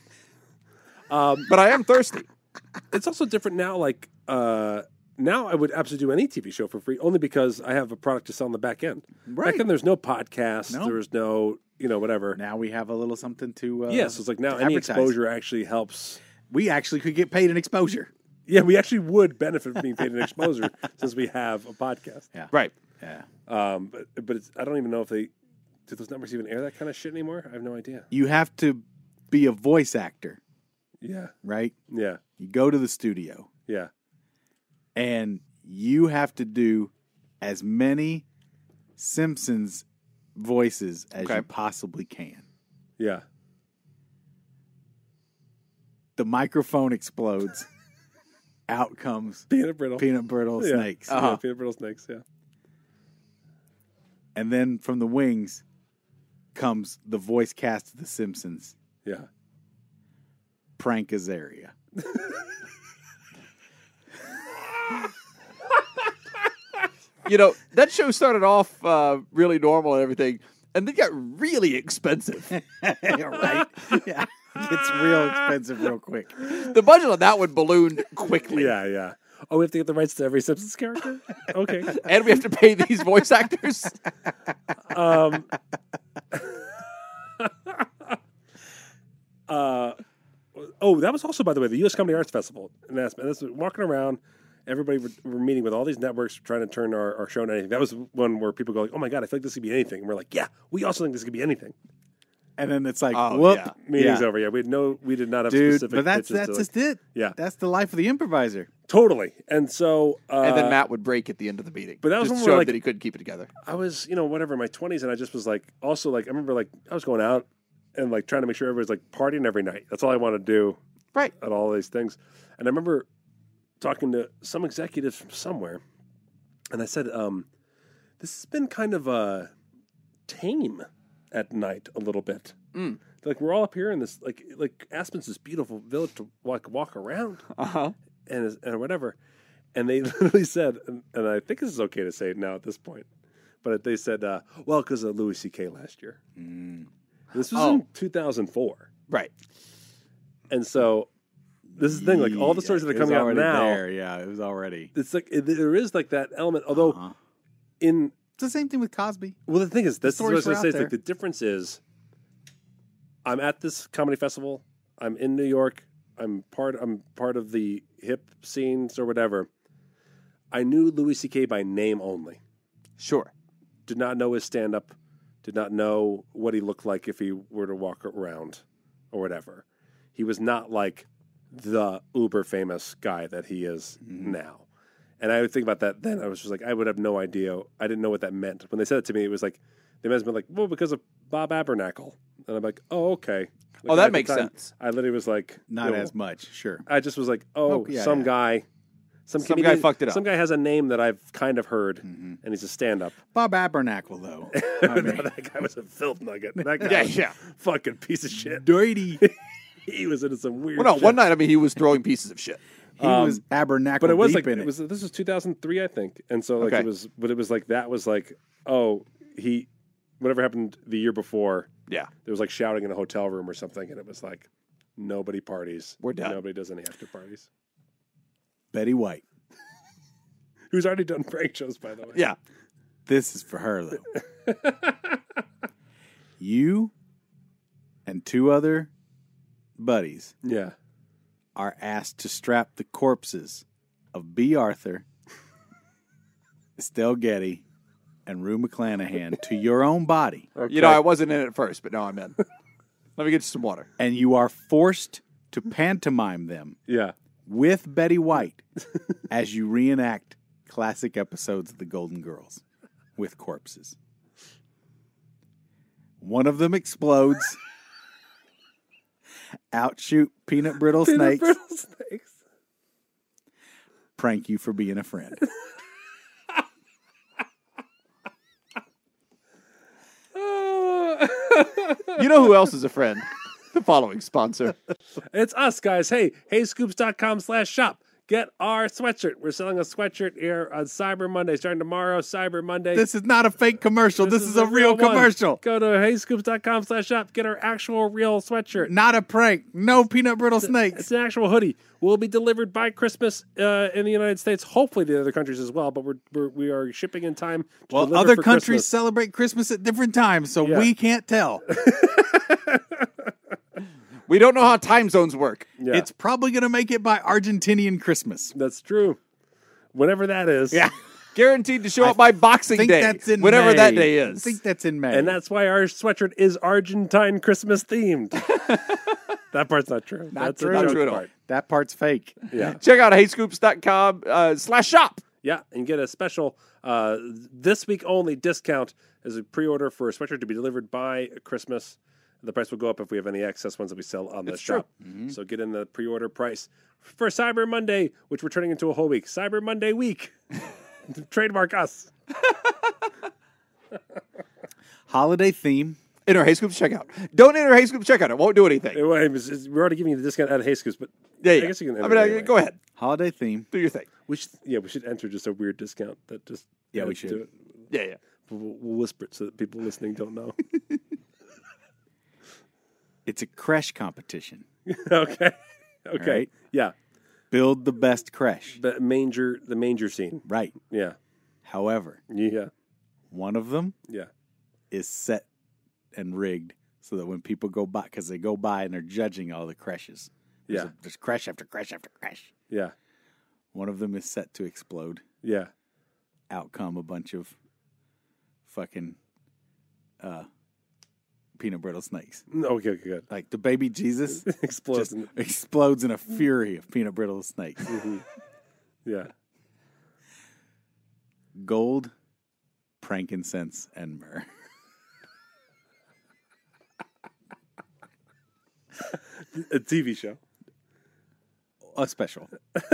I am thirsty. It's also different now. Like now I would absolutely do any TV show for free only because I have a product to sell on the back end. Right. Back then there's no podcast. No. There was no, whatever. Now we have a little something to so it's like now any exposure actually helps. We actually could get paid in exposure. Yeah, we actually would benefit from being paid in exposure since we have a podcast. Yeah. Right. Yeah. But I don't even know if do those numbers even air that kind of shit anymore? I have no idea. You have to be a voice actor. Yeah. Right? Yeah. You go to the studio. Yeah. And you have to do as many Simpsons voices as you possibly can. Yeah. The microphone explodes. Out comes peanut brittle snakes. Yeah, peanut brittle snakes, yeah. And then from the wings comes the voice cast of The Simpsons. Yeah. Prank Azaria. That show started off really normal and everything, and then got really expensive. Right? Yeah. It's real expensive real quick. The budget on that one ballooned quickly. Yeah. Oh, we have to get the rights to every Simpsons character? Okay. And we have to pay these voice actors? That was also, by the way, the U.S. Comedy Arts Festival. And this was walking around, everybody were meeting with all these networks trying to turn our show into anything. That was one where people go like, oh my God, I feel like this could be anything. And we're like, yeah, we also think this could be anything. And then it's like, meeting's over. Yeah, we did not have specific but that's pitches just it. Yeah, that's the life of the improviser. Totally. And so, and then Matt would break at the end of the meeting. But that was just when show like, that he couldn't keep it together. I was, whatever, in my 20s, and I just was like, also like, I remember like I was going out and like trying to make sure everybody's like partying every night. That's all I want to do. Right. At all these things, and I remember talking to some executives from somewhere, and I said, "This has been kind of tame at night a little bit." Mm. Like we're all up here in this like Aspen's this beautiful village to walk around, and whatever. And they literally said, and I think this is okay to say it now at this point, but they said, "Well, because of Louis C.K. last year." Mm. This was in 2004, right? And so this is the thing, like all the stories that are coming out now. It was already. It's like there is like that element, although it's the same thing with Cosby. Well, the thing is, this is what I was going to say. It's like the difference is I'm at this comedy festival. I'm in New York. I'm part of the hip scenes or whatever. I knew Louis C.K. by name only. Sure. Did not know his stand-up. Did not know what he looked like if he were to walk around or whatever. He was not like the uber famous guy that he is now. And I would think about that then. I was just like, I would have no idea. I didn't know what that meant. When they said it to me, it was like, they must have been like, well, because of Bob Abernacle. And I'm like, oh, okay. Like, That makes sense. I literally was like, Not as much, sure. I just was like, some guy. Some guy fucked it up. Some guy has a name that I've kind of heard, and he's a stand-up. Bob Abernacle, though. No, that guy was a filth nugget. That guy was a fucking piece of shit. Dirty. He was into some weird Well, no, shit. one night, he was throwing pieces of shit. He was Abernacle But it was deep like, in this was 2003, I think. And so like Okay. it was like, that was like, whatever happened the year before, Yeah. there was like shouting in a hotel room or something. And it was like, nobody parties. We're done. Nobody does any after parties. Betty White. Who's already done prank shows, by the way. Yeah. This is for her, though. You and 2 other buddies Yeah. are asked to strap the corpses of B. Arthur, Estelle Getty, and Rue McClanahan to your own body. Okay. I wasn't in it at first, but now I'm in. Let me get you some water. And you are forced to pantomime them Yeah. with Betty White as you reenact classic episodes of The Golden Girls with corpses. One of them explodes. Outshoot peanut brittle snakes. Brittle snakes. Prank you for being a friend. You know who else is a friend? The following sponsor. It's us, guys. Hey, heyscoops.com/shop. Get our sweatshirt. We're selling a sweatshirt here on Cyber Monday, starting tomorrow, Cyber Monday. This is not a fake commercial. This is a real one. commercial. Go to heyscoops.com/shop. Get our actual real sweatshirt. Not a prank. No peanut brittle snakes. It's an actual hoodie. Will be delivered by Christmas in the United States. Hopefully the other countries as well. But we are shipping in time. To Well, deliver other for countries Christmas. celebrate Christmas at different times, so Yeah. we can't tell. We don't know how time zones work. Yeah, It's probably going to make it by Argentinian Christmas. that's true. Whenever that is. Yeah. Guaranteed to show up by Boxing think Day. that's in whatever May. that day I is. think that's in May. And that's why our sweatshirt is Argentine Christmas themed. That part's not true. That's true. a Not joke true at all. part. that part's fake. Yeah. Check out heyscoops.com/shop. Yeah, and get a special this week only discount as a pre-order for a sweatshirt to be delivered by Christmas. The price will go up if we have any excess ones that we sell on the shop. So get in the pre-order price for Cyber Monday, which we're turning into a whole week. Cyber Monday week. Trademark us. Holiday theme. Enter HeyScoops checkout. Don't enter HeyScoops checkout. It won't do anything. We're already giving you the discount out of Hayscoops, but Yeah. I guess you can enter it anyway. Go ahead. Holiday theme. Do your thing. We should enter just a weird discount that just Yeah, we adds to should. it. Yeah. We'll whisper it so that people listening don't know. It's a creche competition. Okay. Right. Yeah. Build the best creche. The manger scene. Right. Yeah. However, Yeah. one of them Yeah. is set and rigged so that when people go by, because they go by and they're judging all the creches. There's creche after creche after creche. Yeah. One of them is set to explode. Yeah. Out come a bunch of fucking peanut brittle snakes. Okay, good. Like the baby Jesus Explodes. just explodes in a fury of peanut brittle snakes. Yeah. Gold, frankincense, and myrrh. A TV show. A special.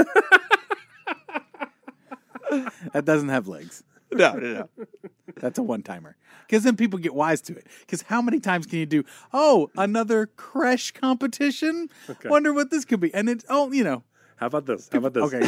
That doesn't have legs. No. That's a one-timer. Because then people get wise to it. Because how many times can you do, another creche competition? Okay. Wonder what this could be. And it's, How about this? Okay.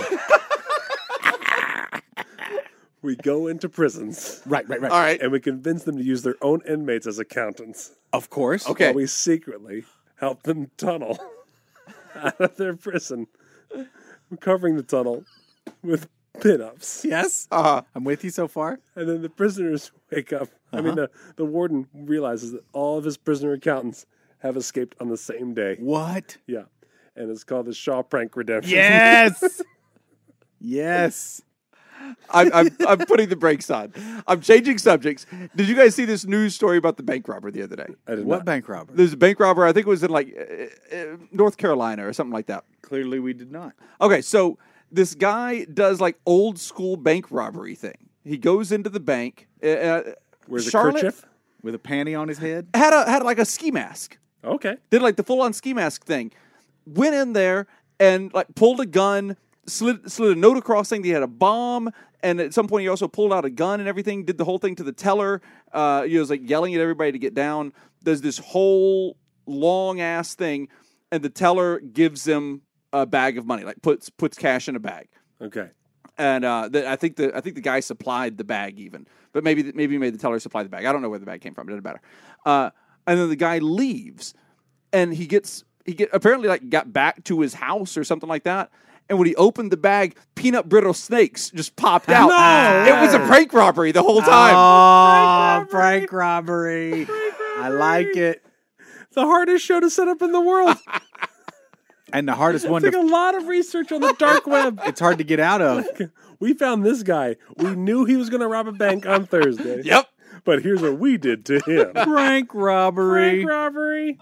We go into prisons Right. All right. and we convince them to use their own inmates as accountants. Of course. Okay. While we secretly help them tunnel out of their prison. We're covering the tunnel with pin-ups. Yes. Uh-huh. I'm with you so far. And then the prisoners wake up. I mean, the warden realizes that all of his prisoner accountants have escaped on the same day. What? Yeah. And it's called the Shaw Prank Redemption. Yes. Yes. I'm putting the brakes on. I'm changing subjects. Did you guys see this news story about the bank robber the other day? I did What not. bank robber? There's a bank robber. I think it was in like North Carolina or something like that. Clearly, we did not. Okay, so this guy does like old school bank robbery thing. He goes into the bank. Where's a Charlotte kerchief? With a panty on his head? had like a ski mask. Okay. Did like the full on ski mask thing. Went in there and like pulled a gun, slid a note across saying he had a bomb, and at some point he also pulled out a gun and everything. Did the whole thing to the teller. He was like yelling at everybody to get down. There's this whole long ass thing, and the teller gives him a bag of money, like puts cash in a bag. Okay. And I think the guy supplied the bag even, but maybe he made the teller supply the bag. I don't know where the bag came from. It doesn't matter. And then the guy leaves, and he apparently like got back to his house or something like that. And when he opened the bag, peanut brittle snakes just popped out. No! It was a prank robbery the whole time. Oh, prank robbery. I like it. The hardest show to set up in the world. And the hardest one It's like to... a lot of research on the dark web. It's hard to get out of. We found this guy. We knew he was going to rob a bank on Thursday. Yep. But here's what we did to him. Prank robbery. Prank robbery.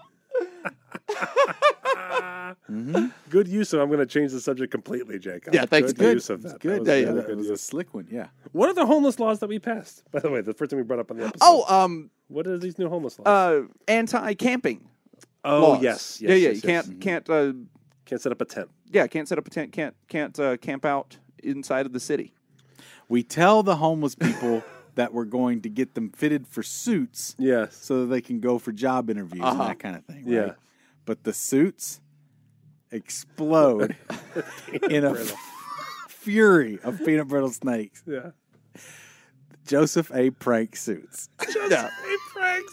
Good use of. I'm going to change the subject completely, Jacob. Yeah, thanks. Good Good. use of that. Good. That was Yeah, really yeah. good It was a use. slick one, yeah. What are the homeless laws that we passed? By the way, the first thing we brought up on the episode. Oh, What are these new homeless laws? anti-camping. Oh, laws. yes. Yeah. You yes. can't Can't set up a tent. can't set up a tent. Can't camp out inside of the city. We tell the homeless people that we're going to get them fitted for suits Yes. so that they can go for job interviews and that kind of thing, right? Yeah. But the suits explode in a fury of peanut brittle snakes. Yeah. Joseph A. Prank suits. Yeah. Hey, pranks.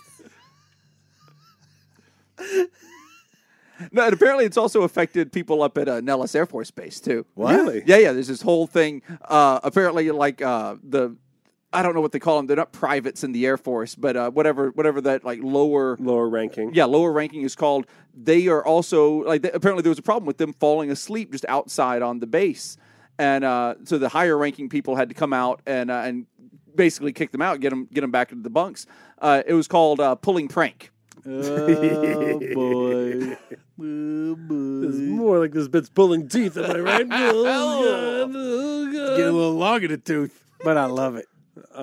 No, and apparently it's also affected people up at Nellis Air Force Base too. What? Really? Yeah. There's this whole thing. Apparently, like I don't know what they call them. They're not privates in the Air Force, but whatever that like lower ranking. Yeah, lower ranking is called. They are also like apparently there was a problem with them falling asleep just outside on the base, and so the higher ranking people had to come out and basically kick them out, get them back into the bunks. It was called pulling prank. Oh, boy. Oh, boy. It's more like this bit's pulling teeth, am I right? Oh, God. Oh, God. Get a little long in the tooth, but I love it.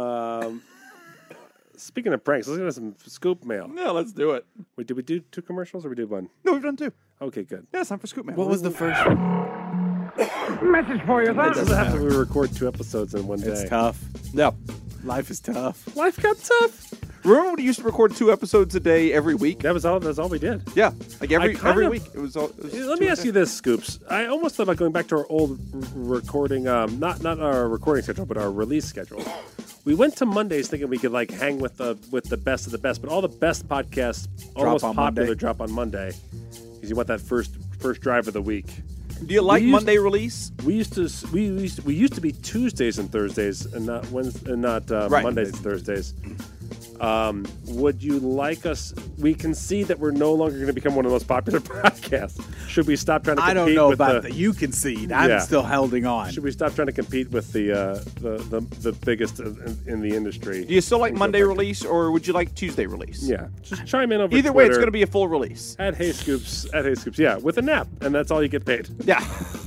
Speaking of pranks, let's get some scoop mail. Yeah, let's do it. Wait, did we do 2 commercials or we did 1? No, we've done 2. Okay, good. Yeah, it's time for Scoop Man. What was the first one? Message for you, It doesn't have to record 2 episodes in one day. It's tough. Yeah. Life is tough. Life got tough. Remember when we used to record 2 episodes a day every week? That's all we did. Yeah, like I kind every of- week. It was all. Let me ask you this, Scoops. I almost thought about going back to our old recording, not our recording schedule, but our release schedule. We went to Mondays thinking we could like hang with the best of the best, but all the best podcasts, all the most on popular, Monday. drop on Monday because you want that first drive of the week. Do you like We used- Monday release? We used to be Tuesdays and Thursdays, and not Wednesday, and not Right. Mondays and Thursdays. Would you like us? We can see that we're no longer going to become one of the most popular podcasts. Should we stop trying to I compete don't know with about the? that. You concede. I'm Yeah. still holding on. Should we stop trying to compete with the biggest in the industry? Do you still like And go Monday back to- release, or would you like Tuesday release? Yeah, just chime in over. Either way, it's Twitter going to be a full release. at Hey Scoops. Yeah, with a nap, and that's all you get paid. Yeah.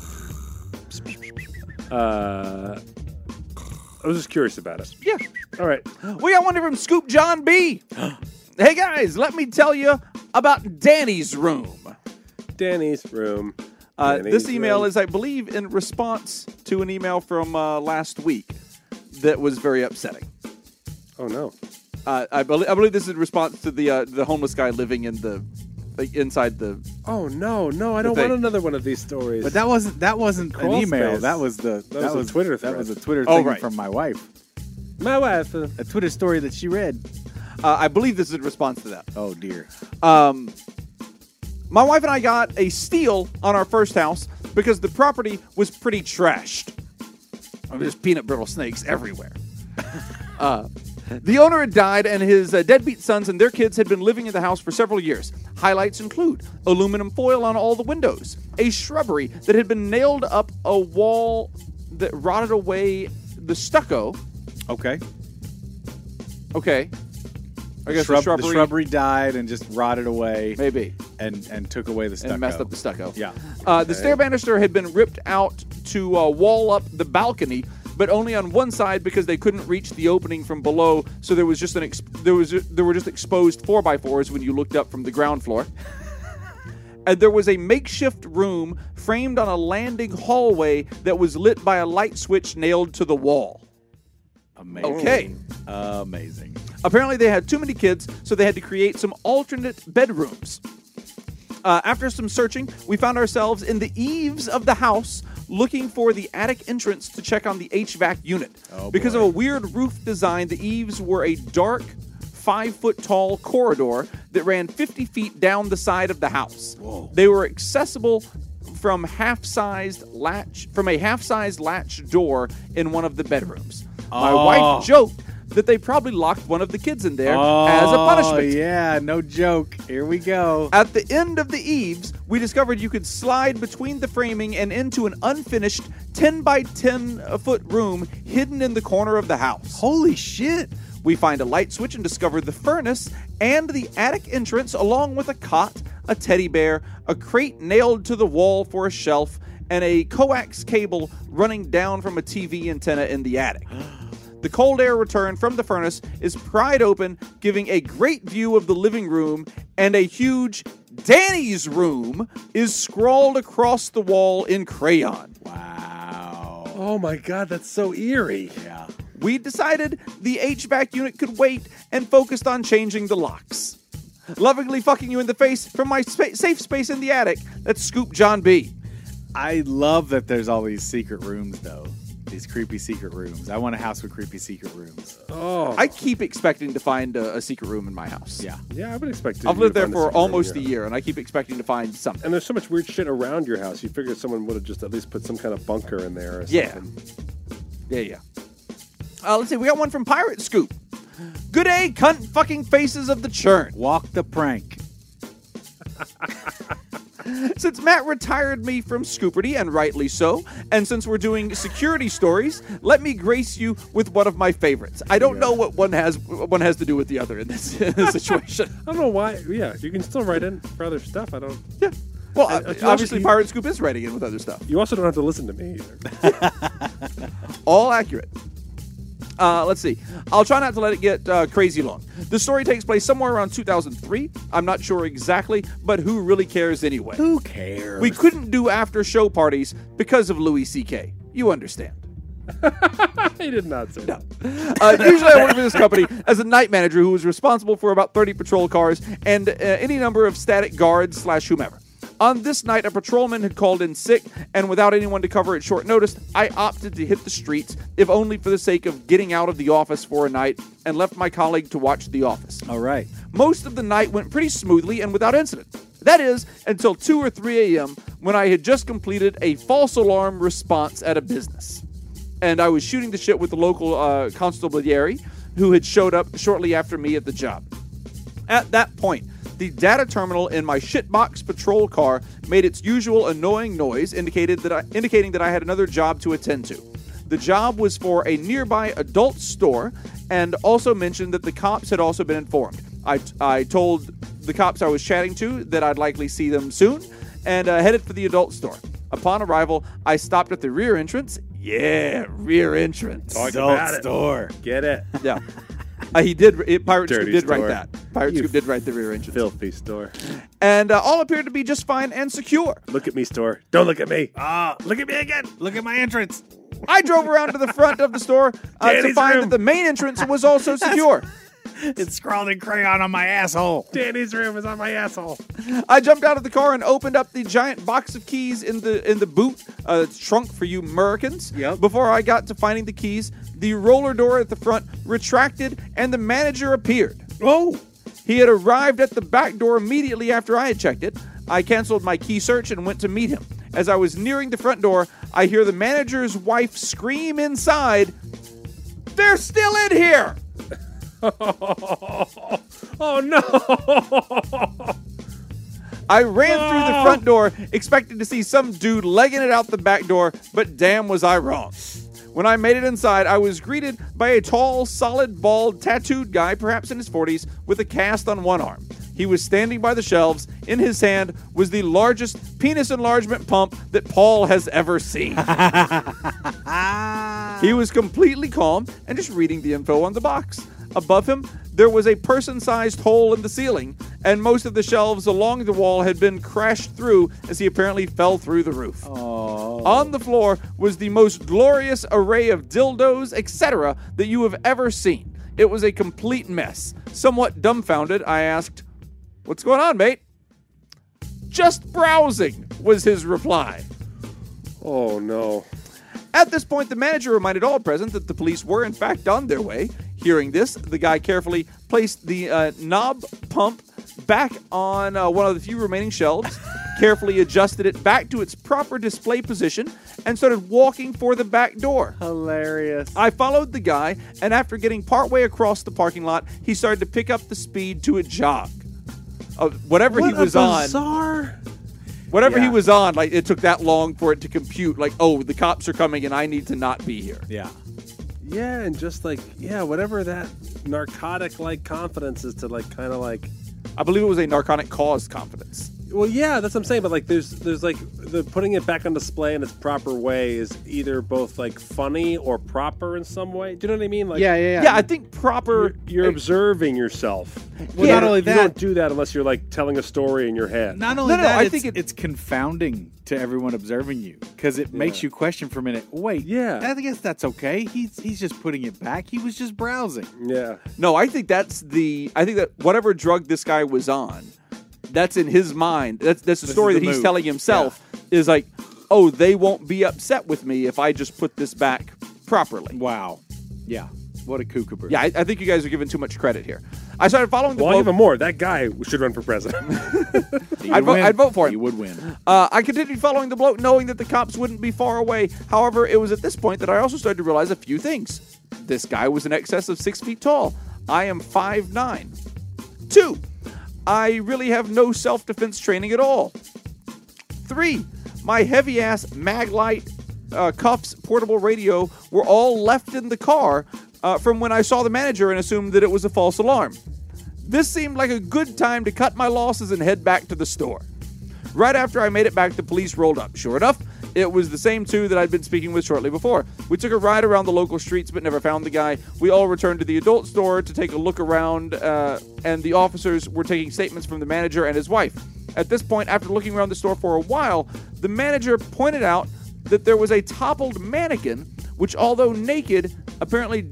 I was just curious about it. Yeah. All right. We got one from Scoop John B. Hey guys, let me tell you about Danny's room. Danny's room. This email is, I believe, in response to an email from last week that was very upsetting. Oh no. I believe this is in response to the homeless guy living in the inside the. Oh no, I don't thing. want another one of these stories. But that wasn't an Crawl email. space. That was a Twitter That was a thread. Twitter Oh, thing right. from my wife. my wife. A Twitter story that she read. I believe this is in response to that. Oh dear. My wife and I got a steal on our first house because the property was pretty trashed. There's peanut brittle snakes everywhere. The owner had died, and his deadbeat sons and their kids had been living in the house for several years. Highlights include aluminum foil on all the windows, a shrubbery that had been nailed up a wall that rotted away the stucco. Okay. Okay. I guess The shrubbery died and just rotted away. Maybe. And took away the stucco. And messed up the stucco. Yeah. The stair banister had been ripped out to wall up the balcony, but only on one side because they couldn't reach the opening from below. So there was just there were just exposed 4x4s when you looked up from the ground floor. And there was a makeshift room framed on a landing hallway that was lit by a light switch nailed to the wall. Amazing. Okay. Amazing. Apparently they had too many kids, so they had to create some alternate bedrooms. After some searching, we found ourselves in the eaves of the house looking for the attic entrance to check on the HVAC unit. Because of a weird roof design, the eaves were a dark, 5-foot-tall corridor that ran 50 feet down the side of the house. Whoa. They were accessible from a half-sized latch door in one of the bedrooms. My wife joked that they probably locked one of the kids in there as a punishment. Yeah, no joke. Here we go. At the end of the eaves, we discovered you could slide between the framing and into an unfinished 10 by 10 foot room hidden in the corner of the house. Holy shit. We find a light switch and discover the furnace and the attic entrance, along with a cot, a teddy bear, a crate nailed to the wall for a shelf, and a coax cable running down from a TV antenna in the attic. The cold air return from the furnace is pried open, giving a great view of the living room, and a huge Danny's room is scrawled across the wall in crayon. Wow. Oh my God, that's so eerie. Yeah. We decided the HVAC unit could wait and focused on changing the locks. Lovingly fucking you in the face from my safe space in the attic. That's Scoop John B. I love that there's all these secret rooms, though. These creepy secret rooms. I want a house with creepy secret rooms. Oh. I keep expecting to find a secret room in my house. Yeah. Yeah, I would expect to. I've lived there find a for secret room almost a in your year, and I keep expecting to find something. And there's so much weird shit around your house. You figure someone would have just at least put some kind of bunker in there or something. Yeah. Let's see. We got one from Pirate Scoop. Good day, cunt fucking faces of the churn. Walk the prank. Since Matt retired me from Scooperty, and rightly so, and since we're doing security stories, let me grace you with one of my favorites. I don't know what one has to do with the other in this situation. I don't know why. Yeah, you can still write in for other stuff. I don't. Yeah. Well, also, obviously, Pirate Scoop is writing in with other stuff. You also don't have to listen to me either. All accurate. Let's see. I'll try not to let it get crazy long. The story takes place somewhere around 2003. I'm not sure exactly, but who really cares anyway? Who cares? We couldn't do after show parties because of Louis C.K. You understand. He did not say that. Usually I work for this company as a night manager who was responsible for about 30 patrol cars and any number of static guards / whomever. On this night, a patrolman had called in sick, and without anyone to cover at short notice, I opted to hit the streets, if only for the sake of getting out of the office for a night, and left my colleague to watch The Office. All right. Most of the night went pretty smoothly and without incident. That is, until 2 or 3 a.m., when I had just completed a false alarm response at a business. And I was shooting the shit with the local constabulary, who had showed up shortly after me at the job. At that point, the data terminal in my shitbox patrol car made its usual annoying noise, indicating that I had another job to attend to. The job was for a nearby adult store, and also mentioned that the cops had also been informed. I told the cops I was chatting to that I'd likely see them soon, and headed for the adult store. Upon arrival, I stopped at the rear entrance. Yeah, rear entrance. Talk Adult about it. store. Get it. Yeah. He did. Pirate Dirty Scoop did store. write that. Pirate Scoop did write the rear entrance. Filthy store. And all appeared to be just fine and secure. Look at me, store. Don't look at me. Look at me again. Look at my entrance. I drove around to the front of the store to Danny's find room. that the main entrance was also secure. It's scrawled in crayon on my asshole. Danny's room is on my asshole. I jumped out of the car and opened up the giant box of keys in the boot trunk for you Americans. Yep. Before I got to finding the keys, the roller door at the front retracted and the manager appeared. Oh. He had arrived at the back door immediately after I had checked it. I canceled my key search and went to meet him. As I was nearing the front door, I hear the manager's wife scream inside, "They're still in here!" Oh no! I ran through the front door, expecting to see some dude legging it out the back door, but damn was I wrong. When I made it inside, I was greeted by a tall, solid, bald, tattooed guy, perhaps in his 40s, with a cast on one arm. He was standing by the shelves. In his hand was the largest penis enlargement pump that Paul has ever seen. He was completely calm and just reading the info on the box. Above him, there was a person-sized hole in the ceiling, and most of the shelves along the wall had been crashed through as he apparently fell through the roof. Oh. On the floor was the most glorious array of dildos, etc., that you have ever seen. It was a complete mess. Somewhat dumbfounded, I asked, "What's going on, mate?" "Just browsing," was his reply. Oh, no. At this point, the manager reminded all present that the police were, in fact, on their way. Hearing this, the guy carefully placed the knob pump back on one of the few remaining shelves, carefully adjusted it back to its proper display position, and started walking for the back door. Hilarious. I followed the guy, and after getting partway across the parking lot, he started to pick up the speed to a jog. Whatever he was on. Whatever he was on, like it took that long for it to compute. Like, oh, the cops are coming, and I need to not be here. Yeah. Yeah, and just like, whatever that narcotic-like confidence is to like kind of like. I believe it was a narcotic-caused confidence. Well, yeah, that's what I'm saying. But like, there's like the putting it back on display in its proper way is either both like funny or proper in some way. Do you know what I mean? Like, Yeah, I think proper. You're observing yourself. Well, not only that, you don't do that unless you're like telling a story in your head. Not only that, I think it's confounding to everyone observing you because it makes you question for a minute. Wait, I guess that's okay. He's just putting it back. He was just browsing. Yeah. No, I think that whatever drug this guy was on, that's in his mind. That's the story that he's telling himself is like, oh, they won't be upset with me if I just put this back properly. Wow. Yeah. What a kookaburra. Yeah, I think you guys are giving too much credit here. I started following the Well, even more. That guy should run for president. I'd vote for him. He would win. I continued following the bloke, knowing that the cops wouldn't be far away. However, it was at this point that I also started to realize a few things. This guy was in excess of 6 feet tall. I am 5'9". 2, I really have no self-defense training at all. 3, my heavy-ass Maglite cuffs portable radio were all left in the car from when I saw the manager and assumed that it was a false alarm. This seemed like a good time to cut my losses and head back to the store. Right after I made it back, the police rolled up. Sure enough, it was the same two that I'd been speaking with shortly before. We took a ride around the local streets but never found the guy. We all returned to the adult store to take a look around, and the officers were taking statements from the manager and his wife. At this point, after looking around the store for a while, the manager pointed out that there was a toppled mannequin, which, although naked, apparently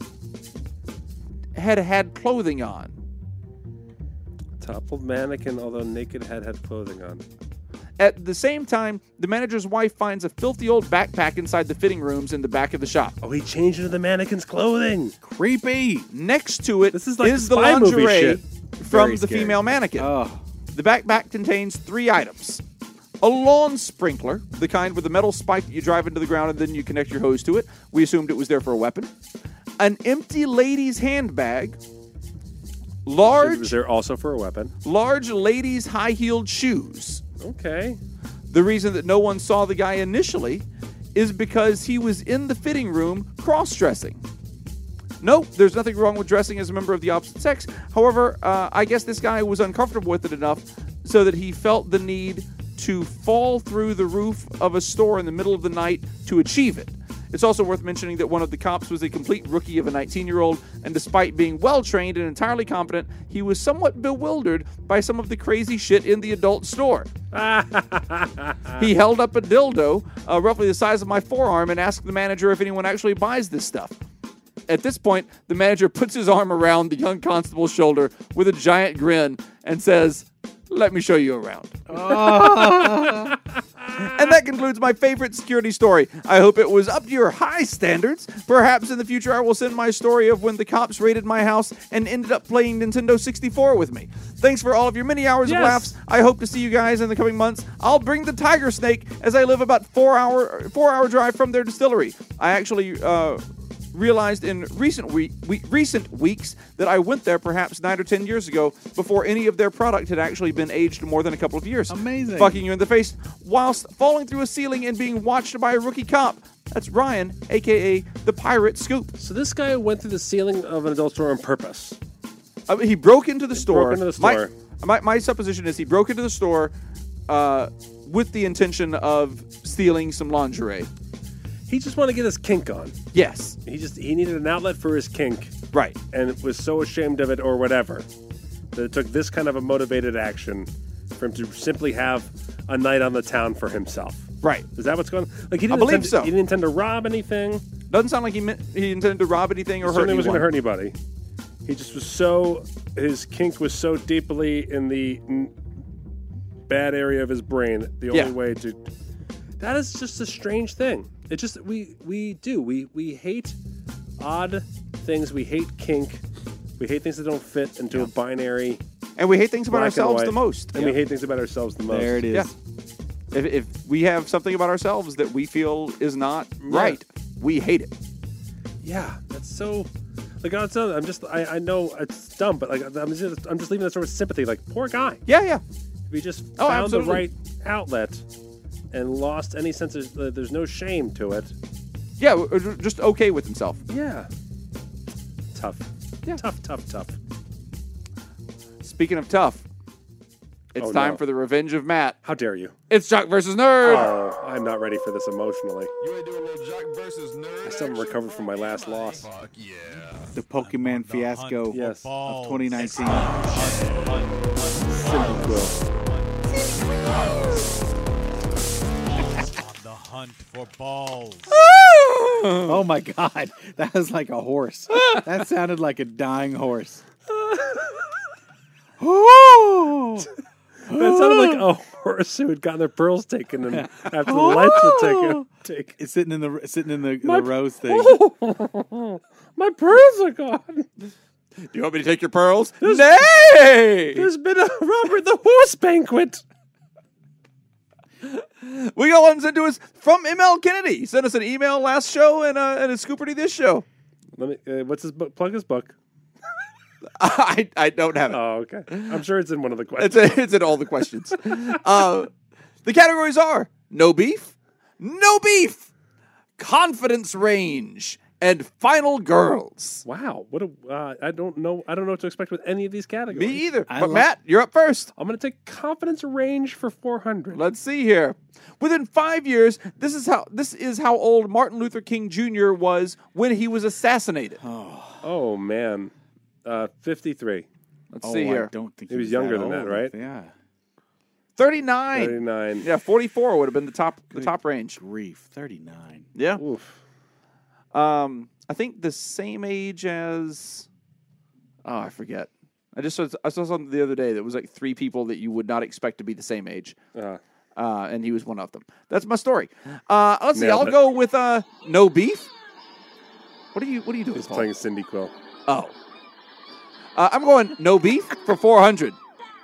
had clothing on. Toppled mannequin, although naked, had clothing on. At the same time, the manager's wife finds a filthy old backpack inside the fitting rooms in the back of the shop. Oh, he changed into the mannequin's clothing. Creepy. Next to it This is like the spy movie lingerie shit. from Very the scary. female mannequin. Oh. The backpack contains 3 items. A lawn sprinkler, the kind with a metal spike that you drive into the ground and then you connect your hose to it. We assumed it was there for a weapon. An empty lady's handbag. It was there also for a weapon. Large ladies' high-heeled shoes. Okay. The reason that no one saw the guy initially is because he was in the fitting room cross-dressing. Nope, there's nothing wrong with dressing as a member of the opposite sex. However, I guess this guy was uncomfortable with it enough so that he felt the need to fall through the roof of a store in the middle of the night to achieve it. It's also worth mentioning that one of the cops was a complete rookie of a 19-year-old, and despite being well-trained and entirely competent, he was somewhat bewildered by some of the crazy shit in the adult store. He held up a dildo, roughly the size of my forearm, and asked the manager if anyone actually buys this stuff. At this point, the manager puts his arm around the young constable's shoulder with a giant grin and says, "Let me show you around." And that concludes my favorite security story. I hope it was up to your high standards. Perhaps in the future I will send my story of when the cops raided my house and ended up playing Nintendo 64 with me. Thanks for all of your many hours of laughs. I hope to see you guys in the coming months. I'll bring the tiger snake as I live about 4 hour drive from their distillery. I actually realized in recent weeks that I went there perhaps 9 or 10 years ago before any of their product had actually been aged more than a couple of years. Amazing. Fucking you in the face whilst falling through a ceiling and being watched by a rookie cop. That's Ryan, a.k.a. the Pirate Scoop. So this guy went through the ceiling of an adult store on purpose. He broke into the store. Broke into the store. My supposition is he broke into the store with the intention of stealing some lingerie. He just wanted to get his kink on. Yes. He needed an outlet for his kink. Right. And was so ashamed of it or whatever that it took this kind of a motivated action for him to simply have a night on the town for himself. Right. Is that what's going on? Like, he didn't I believe so. He didn't intend to rob anything. Doesn't sound like he intended to rob anything or hurt Certainly anyone. wasn't going to hurt anybody. He just was his kink was so deeply in the bad area of his brain. The only way to... That is just a strange thing. It just, we hate odd things. We hate kink. We hate things that don't fit into a binary. And we hate things about black and ourselves white. the most. And we hate things about ourselves the most. There it is. Yeah. If we have something about ourselves that we feel is not right, we hate it. Yeah, that's so. Like, I know it's dumb, but like, I'm just leaving that sort of sympathy. Like, poor guy. Yeah. We just found absolutely. the right outlet and lost any sense of. There's no shame to it. Yeah, we're just okay with himself. Yeah. Tough. Yeah. Tough. Speaking of tough, it's time for the revenge of Matt. How dare you? It's Jock versus Nerd. Oh, I'm not ready for this emotionally. You ain't doing a little Jock versus Nerd. I still haven't recovered from my last loss. Fuck yeah. The Pokemon fiasco Yes. of 2019. Cindy Quill. On the hunt for balls. Oh my God, that was like a horse. That sounded like a dying horse. That sounded like a horse who had gotten their pearls taken and after the lights were taken. It's sitting in the rose thing. My pearls are gone. Do you want me to take your pearls? Nay! There's been a Robert the Horse banquet. We got one sent to us from ML Kennedy. He sent us an email last show and a scooperty this show. Let me. What's his book? Plug his book. I don't have it. Oh, okay. I'm sure it's in one of the questions. It's in all the questions. The categories are no beef, confidence range, and final girls. Wow. What a. I don't know what to expect with any of these categories. Me either. But Matt, you're up first. I'm going to take confidence range for 400. Let's see here. Within 5 years, this is how old Martin Luther King Jr. was when he was assassinated. Oh man. 53. Let's see here. I don't think He was younger than that, old. right? Yeah. 39. 39. Yeah, 44 would have been the top range. Grief, 39. Yeah. Oof. I think the same age as. Oh, I forget. I saw something the other day that was like 3 people that you would not expect to be the same age. And he was one of them. That's my story. Let's see. Nailed I'll it. go with no beef. What are you doing? He's Paul? playing Cindy Quill. Oh. I'm going no beef for 400.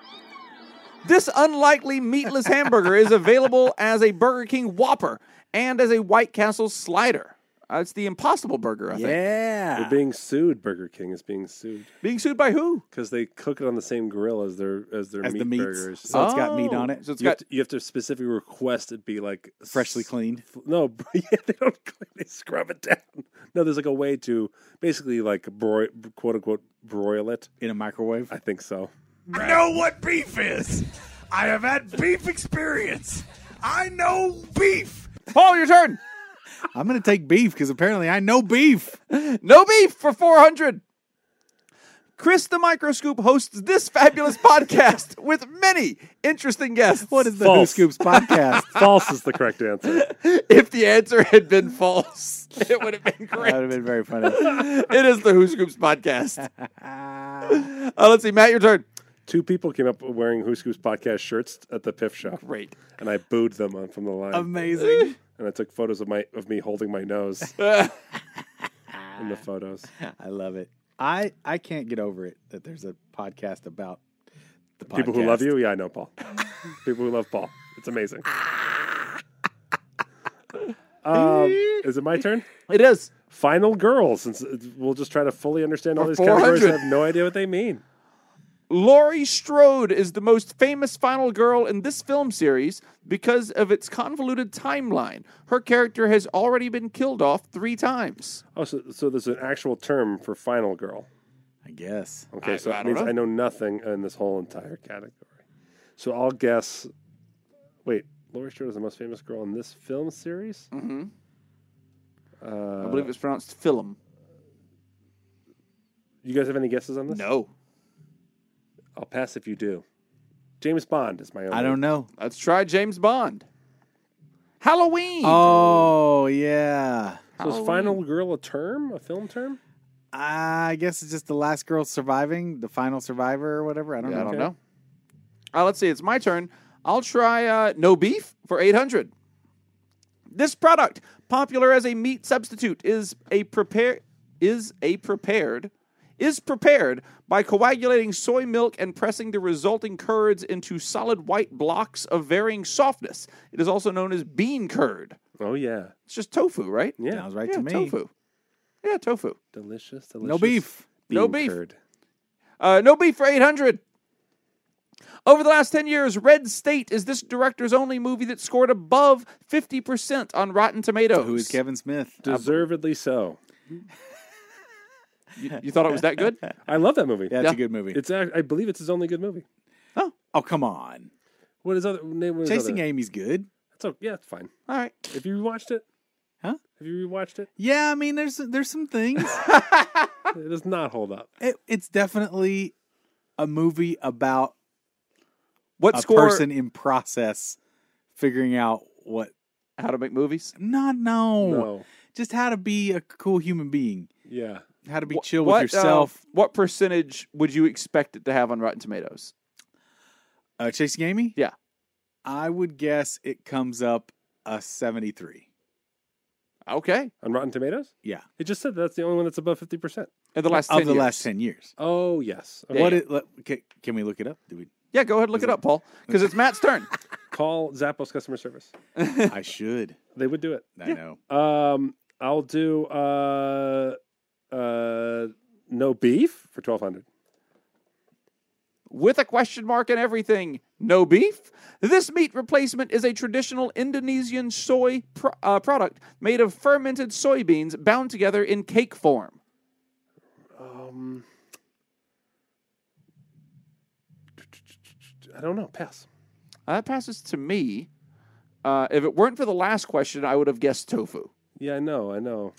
This unlikely meatless hamburger is available as a Burger King Whopper and as a White Castle slider. It's the Impossible Burger, I think. Yeah. They're being sued. Burger King is being sued Being sued by who? because they cook it on the same grill as their As meat the meats. burgers. So it's got meat on it. So it's You have, got you have to specifically request it be like Freshly cleaned. No, yeah, they don't clean. They scrub it down. No, there's like a way to basically like quote unquote broil it. In a microwave. I think so. I know what beef is. I have had beef experience. I know beef. Paul, your turn. I'm going to take beef because apparently I know beef. No beef for 400. Chris the Microscoop hosts this fabulous podcast with many interesting guests. What is the False. Who Scoops podcast? False is the correct answer. If the answer had been false, it would have been That great. would have been very funny. It is the Who Scoops podcast. Let's see, Matt, your turn. 2 people came up wearing Who Scoops podcast shirts at the Piff show. Great. And I booed them on from the line. Amazing. And I took photos of me holding my nose in the photos. I love it. I can't get over it that there's a podcast about the podcast. People who love you? Yeah, I know Paul. People who love Paul. It's amazing. Is it my turn? It is. Final Girl, since we'll just try to fully understand all For these categories. 400. I have no idea what they mean. Laurie Strode is the most famous final girl in this film series because of its convoluted timeline. Her character has already been killed off 3 times. Oh, so there's an actual term for Final Girl. I guess. Okay, so I that don't means know. I know nothing in this whole entire category. So I'll guess. Wait, Laurie Strode is the most famous girl in this film series? Mm-hmm. I believe it's pronounced film. You guys have any guesses on this? No. I'll pass if you do. James Bond is my own. I don't know. Let's try James Bond. Halloween. Oh, yeah. So is Final Girl a term? A film term? I guess it's just the last girl surviving, the final survivor or whatever. I don't Yeah, know. I don't know. Let's see. It's my turn. I'll try No Beef for 800. This product, popular as a meat substitute, is prepared by coagulating soy milk and pressing the resulting curds into solid white blocks of varying softness. It is also known as bean curd. Oh, yeah. It's just tofu, right? Yeah. Sounds right Yeah, to me. tofu. Yeah, tofu. Delicious. No beef. No bean beef. curd. No Beef for 800. Over the last 10 years, Red State is this director's only movie that scored above 50% on Rotten Tomatoes. Who is Kevin Smith? Deservedly so. You thought it was that good? I love that movie. Yeah, it's Yeah. a good movie. I believe it's his only good movie. Oh, come on. What is other name? What is Chasing other? Amy's good. Yeah, it's fine. All right. If you rewatched it, Huh? Have you rewatched it? Yeah, I mean, there's some things. It does not hold up. It's definitely a movie about What a score? person in process figuring out what. How to make movies? No, No. just how to be a cool human being. Yeah. How to be Wh- chill what, with yourself. what percentage would you expect it to have on Rotten Tomatoes? Chasing Amy? Yeah. I would guess it comes up a 73. Okay. On Rotten Tomatoes? Yeah. It just said that's the only one that's above 50%. In the last 10 Of the years. last 10 years. Oh, yes. Yeah, What yeah. can we look it up? Do we? Yeah, go ahead and look it up, Paul, because it's Matt's turn. Call Zappos customer service. I should. They would do it. I know. I'll do no beef for 1,200. With a question mark and everything, no beef? This meat replacement is a traditional Indonesian soy product made of fermented soybeans bound together in cake form. I don't know. Pass. That passes to me. If it weren't for the last question, I would have guessed tofu. Yeah, I know.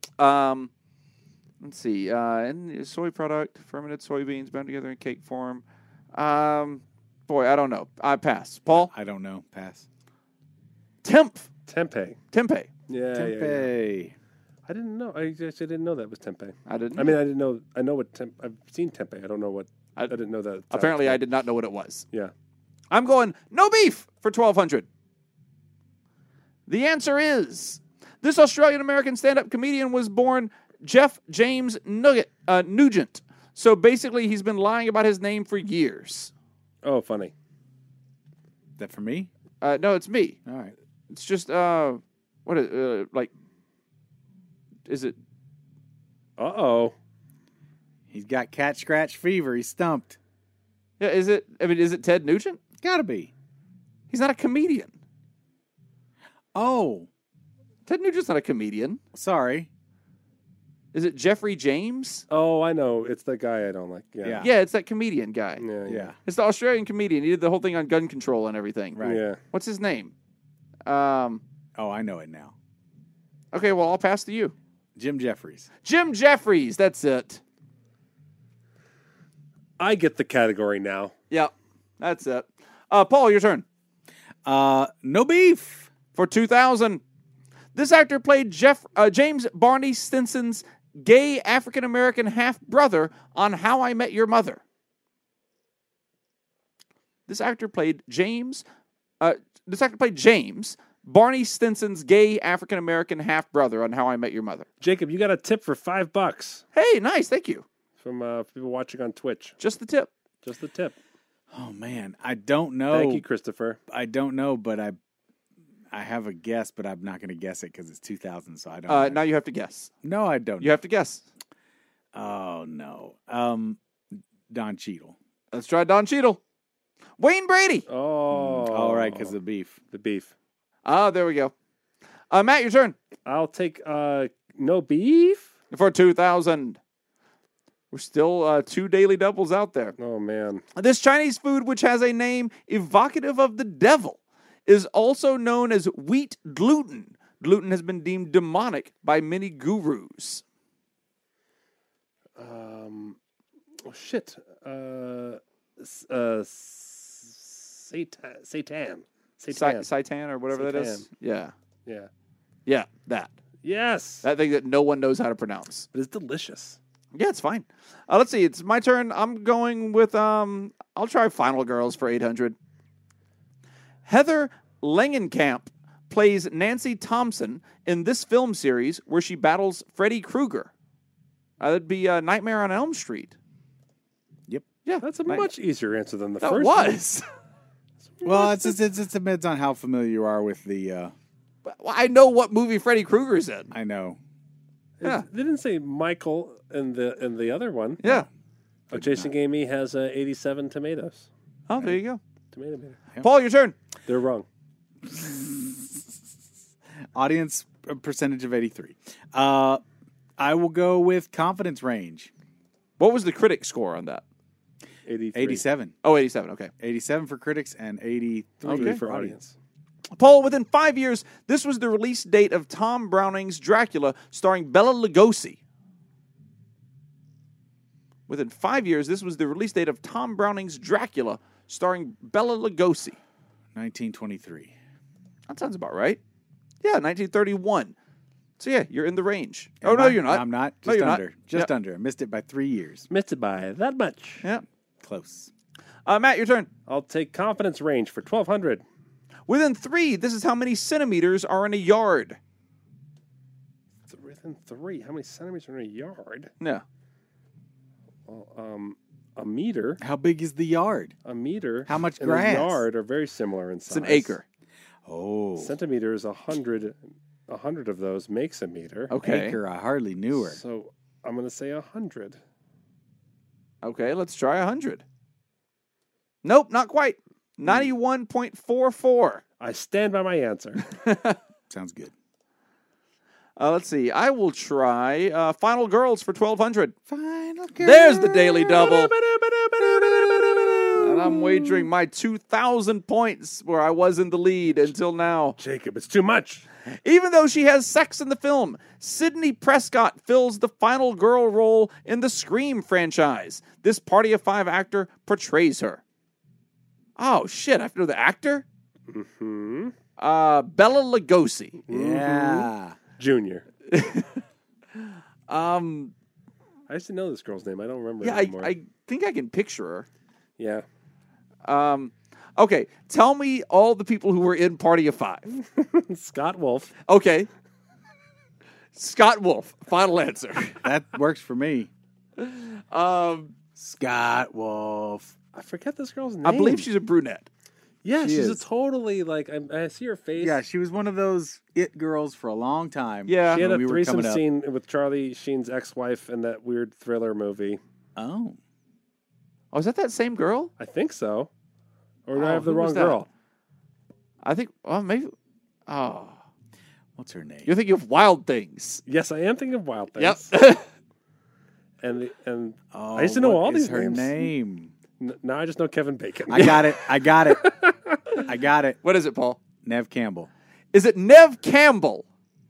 Let's see. And soy product, fermented soybeans bound together in cake form. Boy, I don't know. I pass. Paul? I don't know. Pass. Tempeh. Tempeh. Tempeh. Yeah. Tempeh. I didn't know. I actually didn't know that was tempeh. I didn't. I mean, I didn't know. I know what I've seen tempeh. I don't know what. I didn't know that. Apparently, I did not know what it was. Yeah. I'm going no beef for 1,200. The answer is this Australian American stand-up comedian was born Jeff James Nugent. So basically, he's been lying about his name for years. Oh, funny. That for me? No, it's me. All right. It's just what is like? Is it? Uh-oh. He's got cat scratch fever. He's stumped. Yeah, is it? I mean, is it Ted Nugent? Gotta be. He's not a comedian. Oh, Ted Nugent's not a comedian. sorry. Is it Jeffrey James? Oh, I know. It's the guy I don't like. Yeah. Yeah, it's that comedian guy. Yeah. It's the Australian comedian. He did the whole thing on gun control and everything. Right. Yeah. What's his name? Oh, I know it now. Okay, well, I'll pass to you. Jim Jeffries. Jim Jeffries. That's it. I get the category now. Yep, that's it. Paul, your turn. No beef. For 2,000. This actor played James Barney Stinson's gay African-American half-brother on How I Met Your Mother. This actor played James Barney Stinson's gay African-American half-brother on How I Met Your Mother. Jacob, you got a tip for $5 Hey, nice. Thank you. from people watching on Twitch. Just the tip. Just the tip. Oh man, I don't know. Thank you, Christopher. I don't know, but I have a guess, but I'm not going to guess it because it's 2000, so I don't. Now you have to guess. No, I don't. You have to guess. Oh no. Don Cheadle. Let's try Don Cheadle. Wayne Brady. Oh, All right, because the beef. the beef. There we go. Matt, your turn I'll take no beef. for 2,000. We're still 2 daily doubles out there. Oh man, This Chinese food, which has a name evocative of the devil, is also known as wheat gluten. Gluten has been deemed demonic by many gurus. oh shit. Satan. Seitan or whatever that is. Yeah. Yeah. Yeah, that. Yes. That thing that no one knows how to pronounce. But it's delicious. Yeah, it's fine. Let's see. It's my turn. I'm going with, I'll try Final Girls for 800. Heather Langenkamp plays Nancy Thompson in this film series where she battles Freddy Krueger. That'd be Nightmare on Elm Street. Yep. Yeah, That's a much easier answer than the that first was. Well, it depends on how familiar you are with the. Well, I know what movie Freddy Krueger's in. I know. Yeah. They didn't say Michael in the other one. Yeah. But Jason Gamey has 87 tomatoes. Oh, there you go. Tomato meter. Paul, your turn. They're wrong. Audience percentage of 83. I will go with confidence range. What was the critic score on that? 83. 87. Oh, 87. Okay. 87 for critics and 83 Okay. for audience. Paul, within 5 years, this was the release date of Tom Browning's Dracula, starring Bela Lugosi. Within 5 years, this was the release date of Tom Browning's Dracula, starring Bela Lugosi. 1923. That sounds about right. Yeah, 1931. So yeah, you're in the range. Oh Am no, I? you're not. I'm not. No, Just you're under. not. Just Yep. under. I missed it by 3 years. Missed it by that much. Yeah. Close. Matt, your turn. I'll take confidence range for 1,200. Within 3, this is how many centimeters are in a yard. Within 3, how many centimeters are in a yard? Yeah. Well, a meter. How big is the yard? A meter. How much and grass? A yard are very similar in size. It's an acre. Oh. Centimeters, 100. 100 of those makes a meter. Okay. Acre. I hardly knew her. So I'm going to say 100. Okay, let's try 100. Nope, not quite. 91.44. I stand by my answer. Sounds good. Let's see. I will try Final Girls for 1,200. Final girl. There's the daily double. And I'm wagering my 2,000 points where I was in the lead until now. Jacob, it's too much. Even though she has sex in the film, Sidney Prescott fills the final girl role in the Scream franchise. This Party of 5 actor portrays her. Oh, shit. I have to know the actor? Mm-hmm. Bela Lugosi. Yeah. Junior. I I used to know this girl's name. I don't remember it anymore. I think I can picture Yeah. her. Okay, tell me all the people who were in Party of 5. Scott Wolf. Okay. Scott Wolf, final answer. That works for me. Scott Wolf. I forget this girl's name. I believe she's a brunette. Yeah, She she's is. a totally, like, I see her face. Yeah, she was one of those it girls for a long time. Yeah. She had when a we were threesome coming up. scene with Charlie Sheen's ex-wife in that weird thriller movie. Oh. Oh, is that same girl? I think so. Or did I Oh, have the who was wrong that? girl? I think, well, maybe. Oh. What's her name? You're thinking of Wild Things. Yes, I am thinking of Wild Things. Yep. And Oh, I used to know what all is these her names. name? Now I just know Kevin Bacon. I got it. I got it. I got it. What is it, Paul? Nev Campbell. Is it Nev Campbell?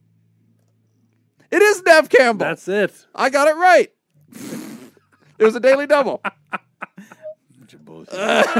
It is Nev Campbell. That's it. I got it right. It was a daily double. Bunch of bullshit.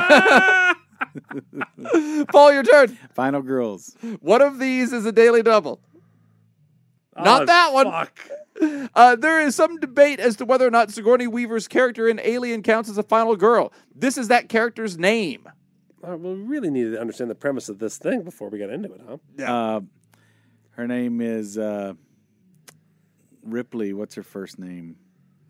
Paul, your turn. Final girls. One of these is a daily double. Not Oh, that one. Fuck. There is some debate as to whether or not Sigourney Weaver's character in Alien counts as a final girl. This is that character's name. Well, we really needed to understand the premise of this thing before we got into it, huh? Her name is Ripley. What's her first name?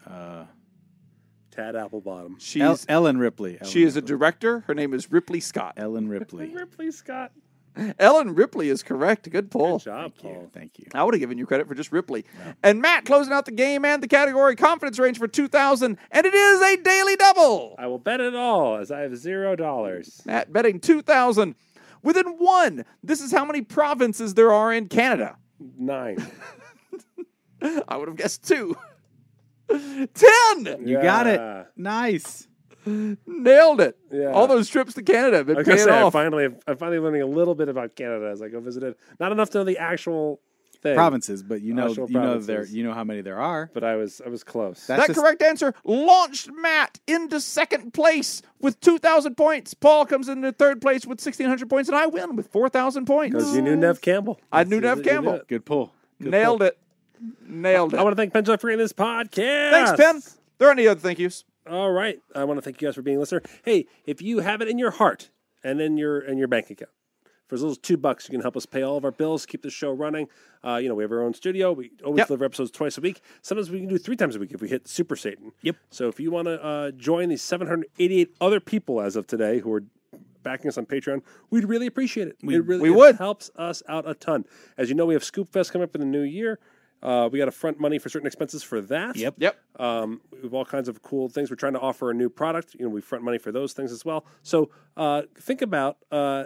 Tad Applebottom. She's Ellen Ripley. she is a director. Her name is Ripley Scott. Ellen Ripley. Ripley Scott. Ellen Ripley is correct. Good pull. Good job, Paul. Thank you. I would have given you credit for just Ripley. And Matt closing out the game and the category confidence range for 2,000, and it is a daily double. I will bet it all as I have $0. Matt betting 2,000. Within one, this is how many provinces there are in Canada. 9. I would have guessed 2. 10. You got it. Nice. Nailed it. Yeah. All those trips to Canada have been I was gonna paying say, off. I'm finally learning a little bit about Canada as I go visit it. Not enough to know the actual thing. Provinces, but you know Actual there provinces. you know how many there are. But I was close. That's That correct answer launched Matt into second place with 2,000 points. Paul comes into third place with 1,600 points, and I win with 4,000 points. Because you knew Nev Campbell. I knew That's- Nev you Campbell. did it. Good pull. Nailed it. Nailed it. I want to thank Penn Joy for creating this podcast. Thanks, Penn. There are any other thank yous? All right. I want to thank you guys for being a listener. Hey, if you have it in your heart and in your bank account, for as little as $2, you can help us pay all of our bills, keep the show running. We have our own studio. We always deliver episodes twice a week. Sometimes we can do 3 times a week if we hit Super Satan. Yep. So if you want to join these 788 other people as of today who are backing us on Patreon, we'd really appreciate it. It would. helps us out a ton. As you know, we have Scoop Fest coming up in the new year. We got to front money for certain expenses for that. Yep. Yep. We have all kinds of cool things. We're trying to offer a new product. We front money for those things as well. So think about,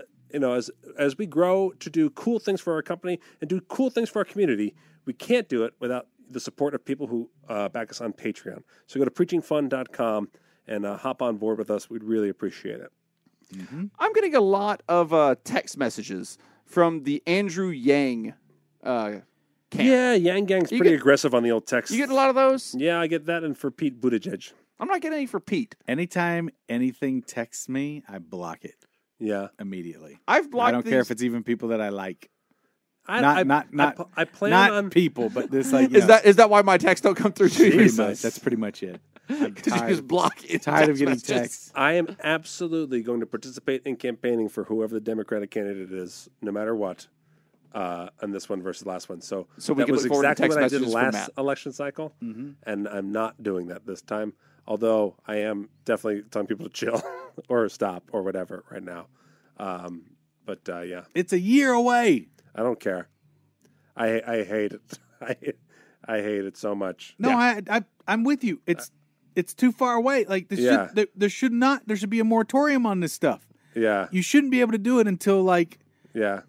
as we grow to do cool things for our company and do cool things for our community, we can't do it without the support of people who back us on Patreon. So go to preachingfun.com and hop on board with us. We'd really appreciate it. I'm getting a lot of text messages from the Andrew Yang camp. Yeah, Yang Gang's You pretty get- aggressive on the old text. You get a lot of those? Yeah, I get that, and for Pete Buttigieg. I'm not getting any for Pete. Anytime anything texts me, I block it Yeah, immediately. I've blocked I don't these. care if it's even people that I like. I plan not on people, but this like Is that why my texts don't come through to you? pretty Jesus. much. That's pretty much it. I'm Because you tired, just block it. tired of getting texts. I am absolutely going to participate in campaigning for whoever the Democratic candidate is, no matter what, on this one versus the last one. So we that can was look forward to exactly text what I did messages from last Matt. election cycle, and I'm not doing that this time. Although I am definitely telling people to chill or stop or whatever right now. Yeah, It's a year away. I don't care. I hate it. I hate it so much. No, I'm with you. It's too far away. Like this Yeah. there should be a moratorium on this stuff. Yeah, You shouldn't be able to do it until like yeah,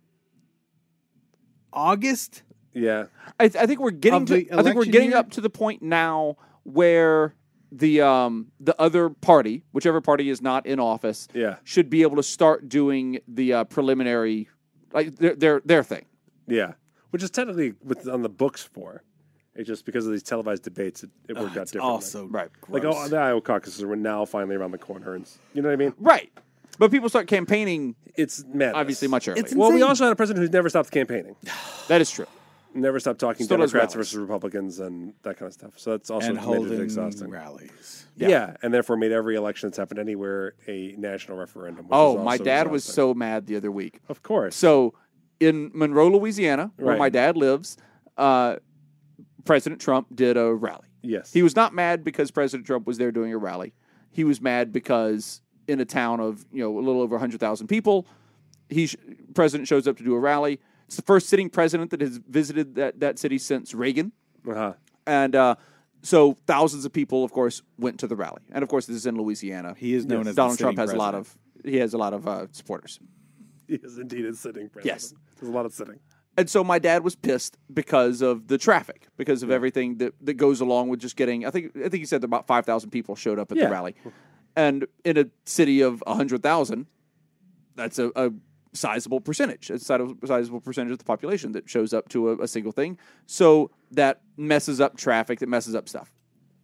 August. yeah. I think we're getting Of the I think we're election getting year? up to the point now where the other party, whichever party is not in office, Yeah. should be able to start doing the preliminary, like their thing. Yeah, which is technically what's on the books for. It's just because of these televised debates, it worked out It's differently. also Right. Like the Iowa caucuses are now finally around the corner, and you know what I mean. Right. But people start campaigning It's madness. obviously much earlier. It's Well, we insane. also had a president who's never stopped campaigning, That is true. never stopped talking Still does Democrats rallies. versus Republicans and that kind of stuff. So that's also and made it holding exhausting. rallies. Yeah. And therefore made every election that's happened anywhere a national referendum. Which Oh, is my also dad was exhausting. so mad the other week. Of course. So in Monroe, Louisiana, where Right. my dad lives, President Trump did a rally. yes, He was not mad because President Trump was there doing a rally. He was mad because in a town of a little over 100,000 people, president shows up to do a rally. It's the first sitting president that has visited that city since Reagan, Uh-huh. and so thousands of people, of course, went to the rally. And of course, this is in Louisiana. He is known as Donald the Trump sitting has a lot of supporters. He is indeed a sitting president. Yes. There's a lot of sitting. And so my dad was pissed because of the traffic, because of everything that goes along with just getting. I think he said that about 5,000 people showed up at Yeah. the rally, and in a city of 100,000, that's a sizable percentage. It's a sizable percentage of the population that shows up to a single thing. So that messes up traffic. That messes up stuff.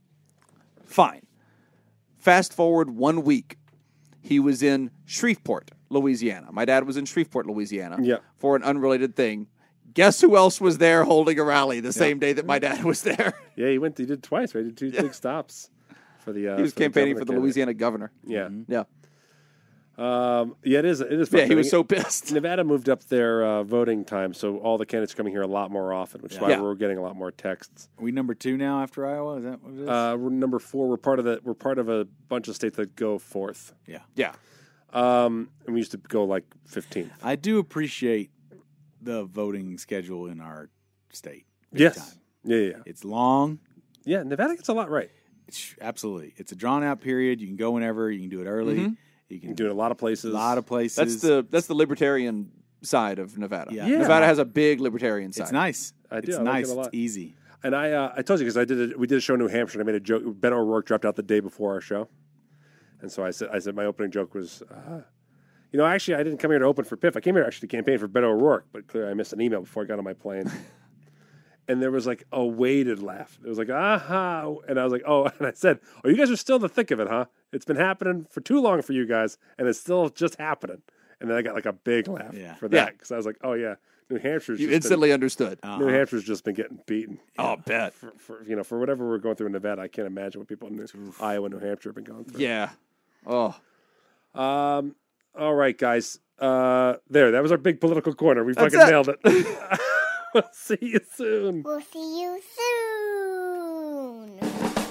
Fine. Fast forward 1 week, he was in Shreveport, Louisiana. My dad was in Shreveport, Louisiana, Yeah. for an unrelated thing. Guess who else was there holding a rally the same day that my dad was there? Yeah, he did twice, right? He did two big stops for the. He was campaigning for the governor Louisiana governor. candidate. Yeah. Yeah, it is. It is. Yeah, he was frustrating. so pissed. Nevada moved up their voting time, so all the candidates are coming here a lot more often, which is why Yeah. we're getting a lot more texts. Are we number 2 now after Iowa? Is that what it is? We're number 4. We're part of a bunch of states that go fourth. yeah. Yeah. And we used to go like 15th. I do appreciate the voting schedule in our state. Big Yes. time. Yeah. It's long. Yeah, Nevada gets a lot right. Absolutely. It's a drawn out period. You can go whenever. You can do it early. You You can can do it in a lot of places. a lot of places. That's the libertarian side of Nevada. Yeah. Nevada has a big libertarian side. It's nice. I do. It's I like nice. it a lot. It's easy. And I told you because we did a show in New Hampshire. And I made a joke. Ben O'Rourke dropped out the day before our show, and so I said my opening joke was, actually I didn't come here to open for Piff. I came here actually to campaign for Ben O'Rourke, but clearly I missed an email before I got on my plane. And there was like a weighted laugh. It was like, aha. And I was like, oh, and I said, oh, you guys are still in the thick of it, huh? It's been happening for too long for you guys, and it's still just happening. And then I got like a big laugh for that because I was like, oh, yeah, New Hampshire's You instantly understood. New Hampshire's just been getting beaten. Oh, bet. For whatever we're going through in Nevada, I can't imagine what people in Iowa and New Hampshire have been going through. Yeah. Oh. All right, guys. That was our big political corner. We That's fucking it. nailed it. We'll see you soon. We'll see you soon.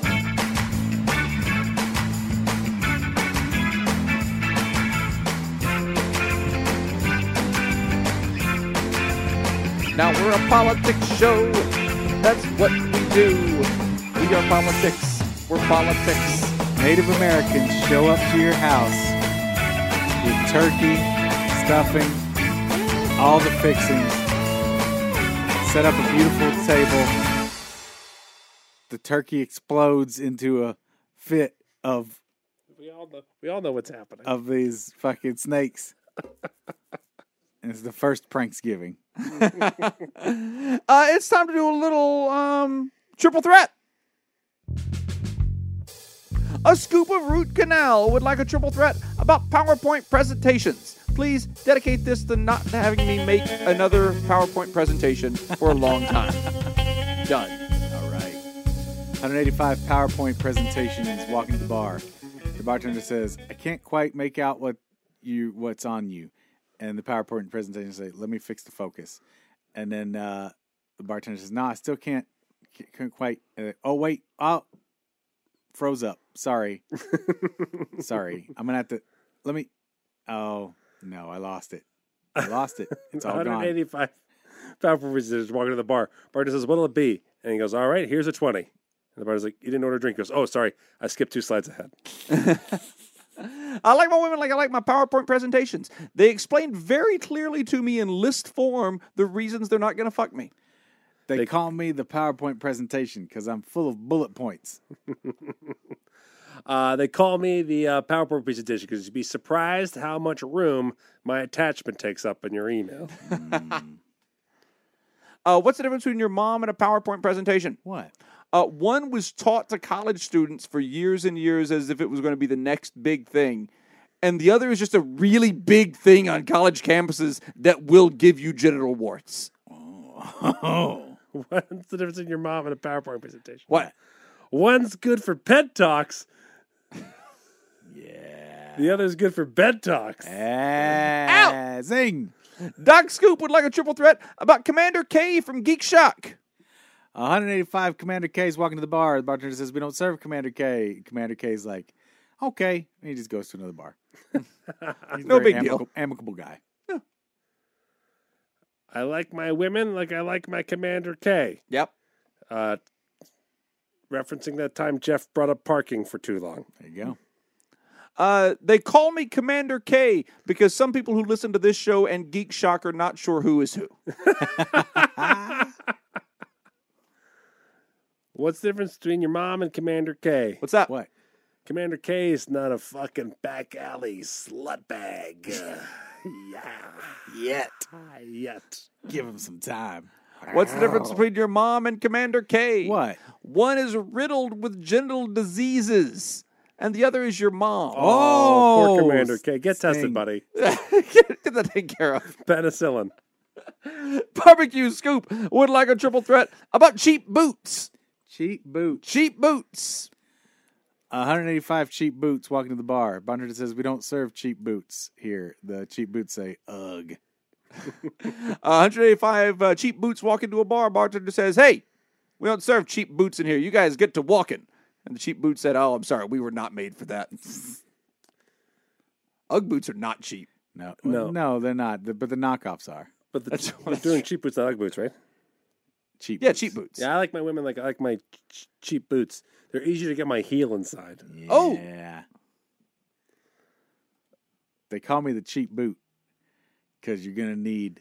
Now we're a politics show. That's what we do. We are politics. We're politics. Native Americans show up to your house with turkey, stuffing, all the fixings. Set up a beautiful table. The turkey explodes into a fit of We all know what's happening. these fucking snakes. And it's the first Pranksgiving. It's time to do a little triple threat. A scoop of root canal would like a triple threat about PowerPoint presentations. Please dedicate this to not having me make another PowerPoint presentation for a long time. Done. All right. 185 PowerPoint presentations walking to the bar. The bartender says, I can't quite make out what's on you. And the PowerPoint presentation says, let me fix the focus. And then the bartender says, no, I still can't quite. Oh, wait. Oh, froze up. Sorry. Sorry. I'm going to have to, oh, no, I lost it. It's all gone. 185 PowerPoint presentations walking to the bar. Bartender says, what'll it be? And he goes, all right, here's a 20. And the bartender's like, you didn't order a drink. He goes, oh, sorry, I skipped 2 slides ahead. I like my women like I like my PowerPoint presentations. They explain very clearly to me in list form the reasons they're not going to fuck me. They call me the PowerPoint presentation because I'm full of bullet points. They call me the PowerPoint presentation because you'd be surprised how much room my attachment takes up in your email. What's the difference between your mom and a PowerPoint presentation? What? One was taught to college students for years and years as if it was going to be the next big thing. And the other is just a really big thing on college campuses that will give you genital warts. Oh. What's the difference in your mom and a PowerPoint presentation? What? One's good for pet talks. Yeah. The other's good for bed talks. Ow! Zing! Doc Scoop would like a triple threat about Commander K from Geek Shock. 185 Commander K's walking to the bar. The bartender says, we don't serve Commander K. Commander K's like, okay. And he just goes to another bar. He's a No very big deal. Amicable guy. I like my women like I like my Commander K. Yep. Referencing that time Jeff brought up parking for too long. There you go. They call me Commander K because some people who listen to this show and Geek Shock are not sure who is who. What's the difference between your mom and Commander K? What's that? What? Commander K is not a fucking back alley slut bag. Yet. Yet. Give him some time. What's the difference between your mom and Commander K? What? One is riddled with genital diseases, and the other is your mom. Oh, poor Oh, Commander K. Get tested, sting. buddy. Get that taken care of. Penicillin. Barbecue Scoop would like a triple threat about cheap boots. Cheap boots. Cheap boots. 185 cheap boots walking to the bar. Bartender says, we don't serve cheap boots here. The cheap boots say, ugh. 185 cheap boots walk into a bar. Bartender says, hey, we don't serve cheap boots in here. You guys get to walking. And the cheap boots said, oh, I'm sorry. We were not made for that. Ugg boots are not cheap. No, they're not. But the knockoffs are But they're doing cheap boots, not Ugg boots, right? cheap. Yeah, boots. cheap boots. Yeah, I like my women I like my cheap boots. They're easy to get my heel inside. Oh. Yeah. They call me the cheap boot because you're gonna need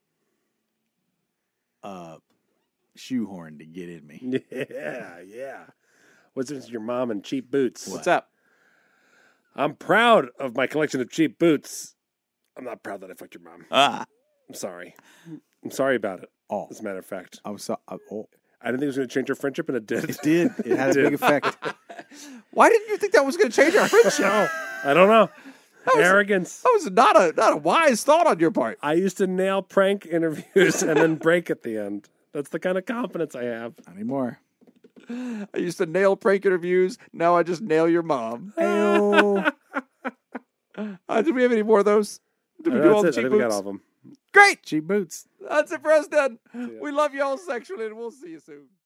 a shoehorn to get in me. Yeah. What's the difference between your mom and cheap boots? What's up? I'm proud of my collection of cheap boots. I'm not proud that I fucked your mom. Ah. I'm sorry. I'm sorry about it. Oh. As a matter of fact. I was so. Oh, I didn't think it was going to change our friendship, and it did. it did. It had a big effect. Why didn't you think that was going to change our friendship? No, I don't know. Arrogance. That was not a wise thought on your part. I used to nail prank interviews and then break at the end. That's the kind of confidence I have. Not anymore. I used to nail prank interviews. Now I just nail your mom. Ayo. Did we have any more of those? Did we do all the That's it. I cheap think we got boots? all of them. Great. Cheap boots. That's it for us then. We love you all sexually, and we'll see you soon.